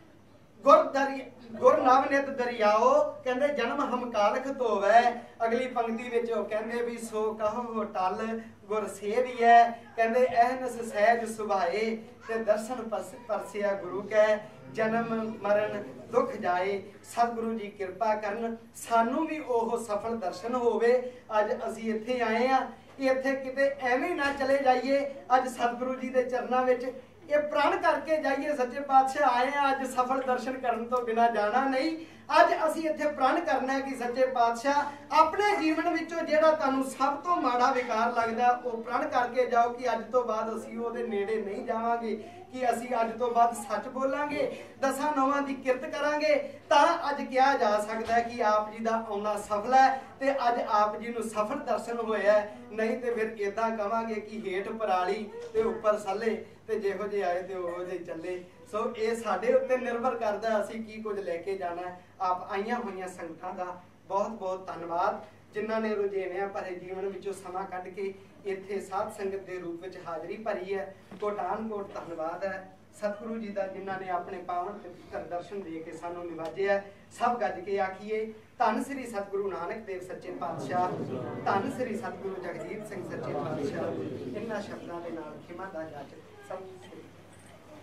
गुर नवनित दरियाओ। कहते जन्म हम कालख धोवै। अगली पंक्ति विच कहते भी सो कहो टल गुर सेवियै। कहते अहनस सहज सुभाए ते दर्शन परसिया गुरु कै, जन्म मरण दुख जाए। सतगुरु जी कृपा करन सानू भी ओह सफल दर्शन होवे। अज असी इत्थे आए आ, इत्थे किते एवें ना चले जाइए। अज सतगुरु जी दे चरनां विच ये प्रण करके जाइए सच्चे पातशाह आए हैं अज सफल दर्शन करने तो बिना जाना नहीं। अज असी इत्थे प्रण करना है कि सच्चे पातशाह अपने जीवन विचों जेड़ा तुहानू सब तो माड़ा विकार लगदा वो प्रण करके जाओ कि अज तो बाद असी ओहदे नेड़े नहीं जावांगे। कि असी अज तो बाद सच बोलांगे, 10 नौवां की किरत करांगे, तां अज कहा जा सकता है कि आप जी का आउणा सफल है ते अज आप जी नूं सफल दर्शन होया है। नहीं तो फिर इदां कहांगे कि हेठ पराली ते उपर सले ते जिहो जे आए ते उहो जे चले। सो ये साडे उत्ते निर्भर करदा असी की कुछ लैके जाना है। आप आईयां होईयां संगतां दा बहुत बहुत धन्नवाद जिन्हां ने रुझेवियां भरे जीवन विचों समा कढ के इत्थे साध संगत के रूप में हाज़री भरी है। कोटान कोट धन्नवाद है सतगुरु जी का जिन्हां ने अपने पावन पवित्र दर्शन दे के सानू निवाजिया। सब गज के आखिए धन श्री सतगुरु नानक देव सच्चे पातशाह, धन श्री सतगुरु जगजीत सिंह सच्चे पातशाह। इन्हां शब्दां दे नाल खिमा दा जाच सब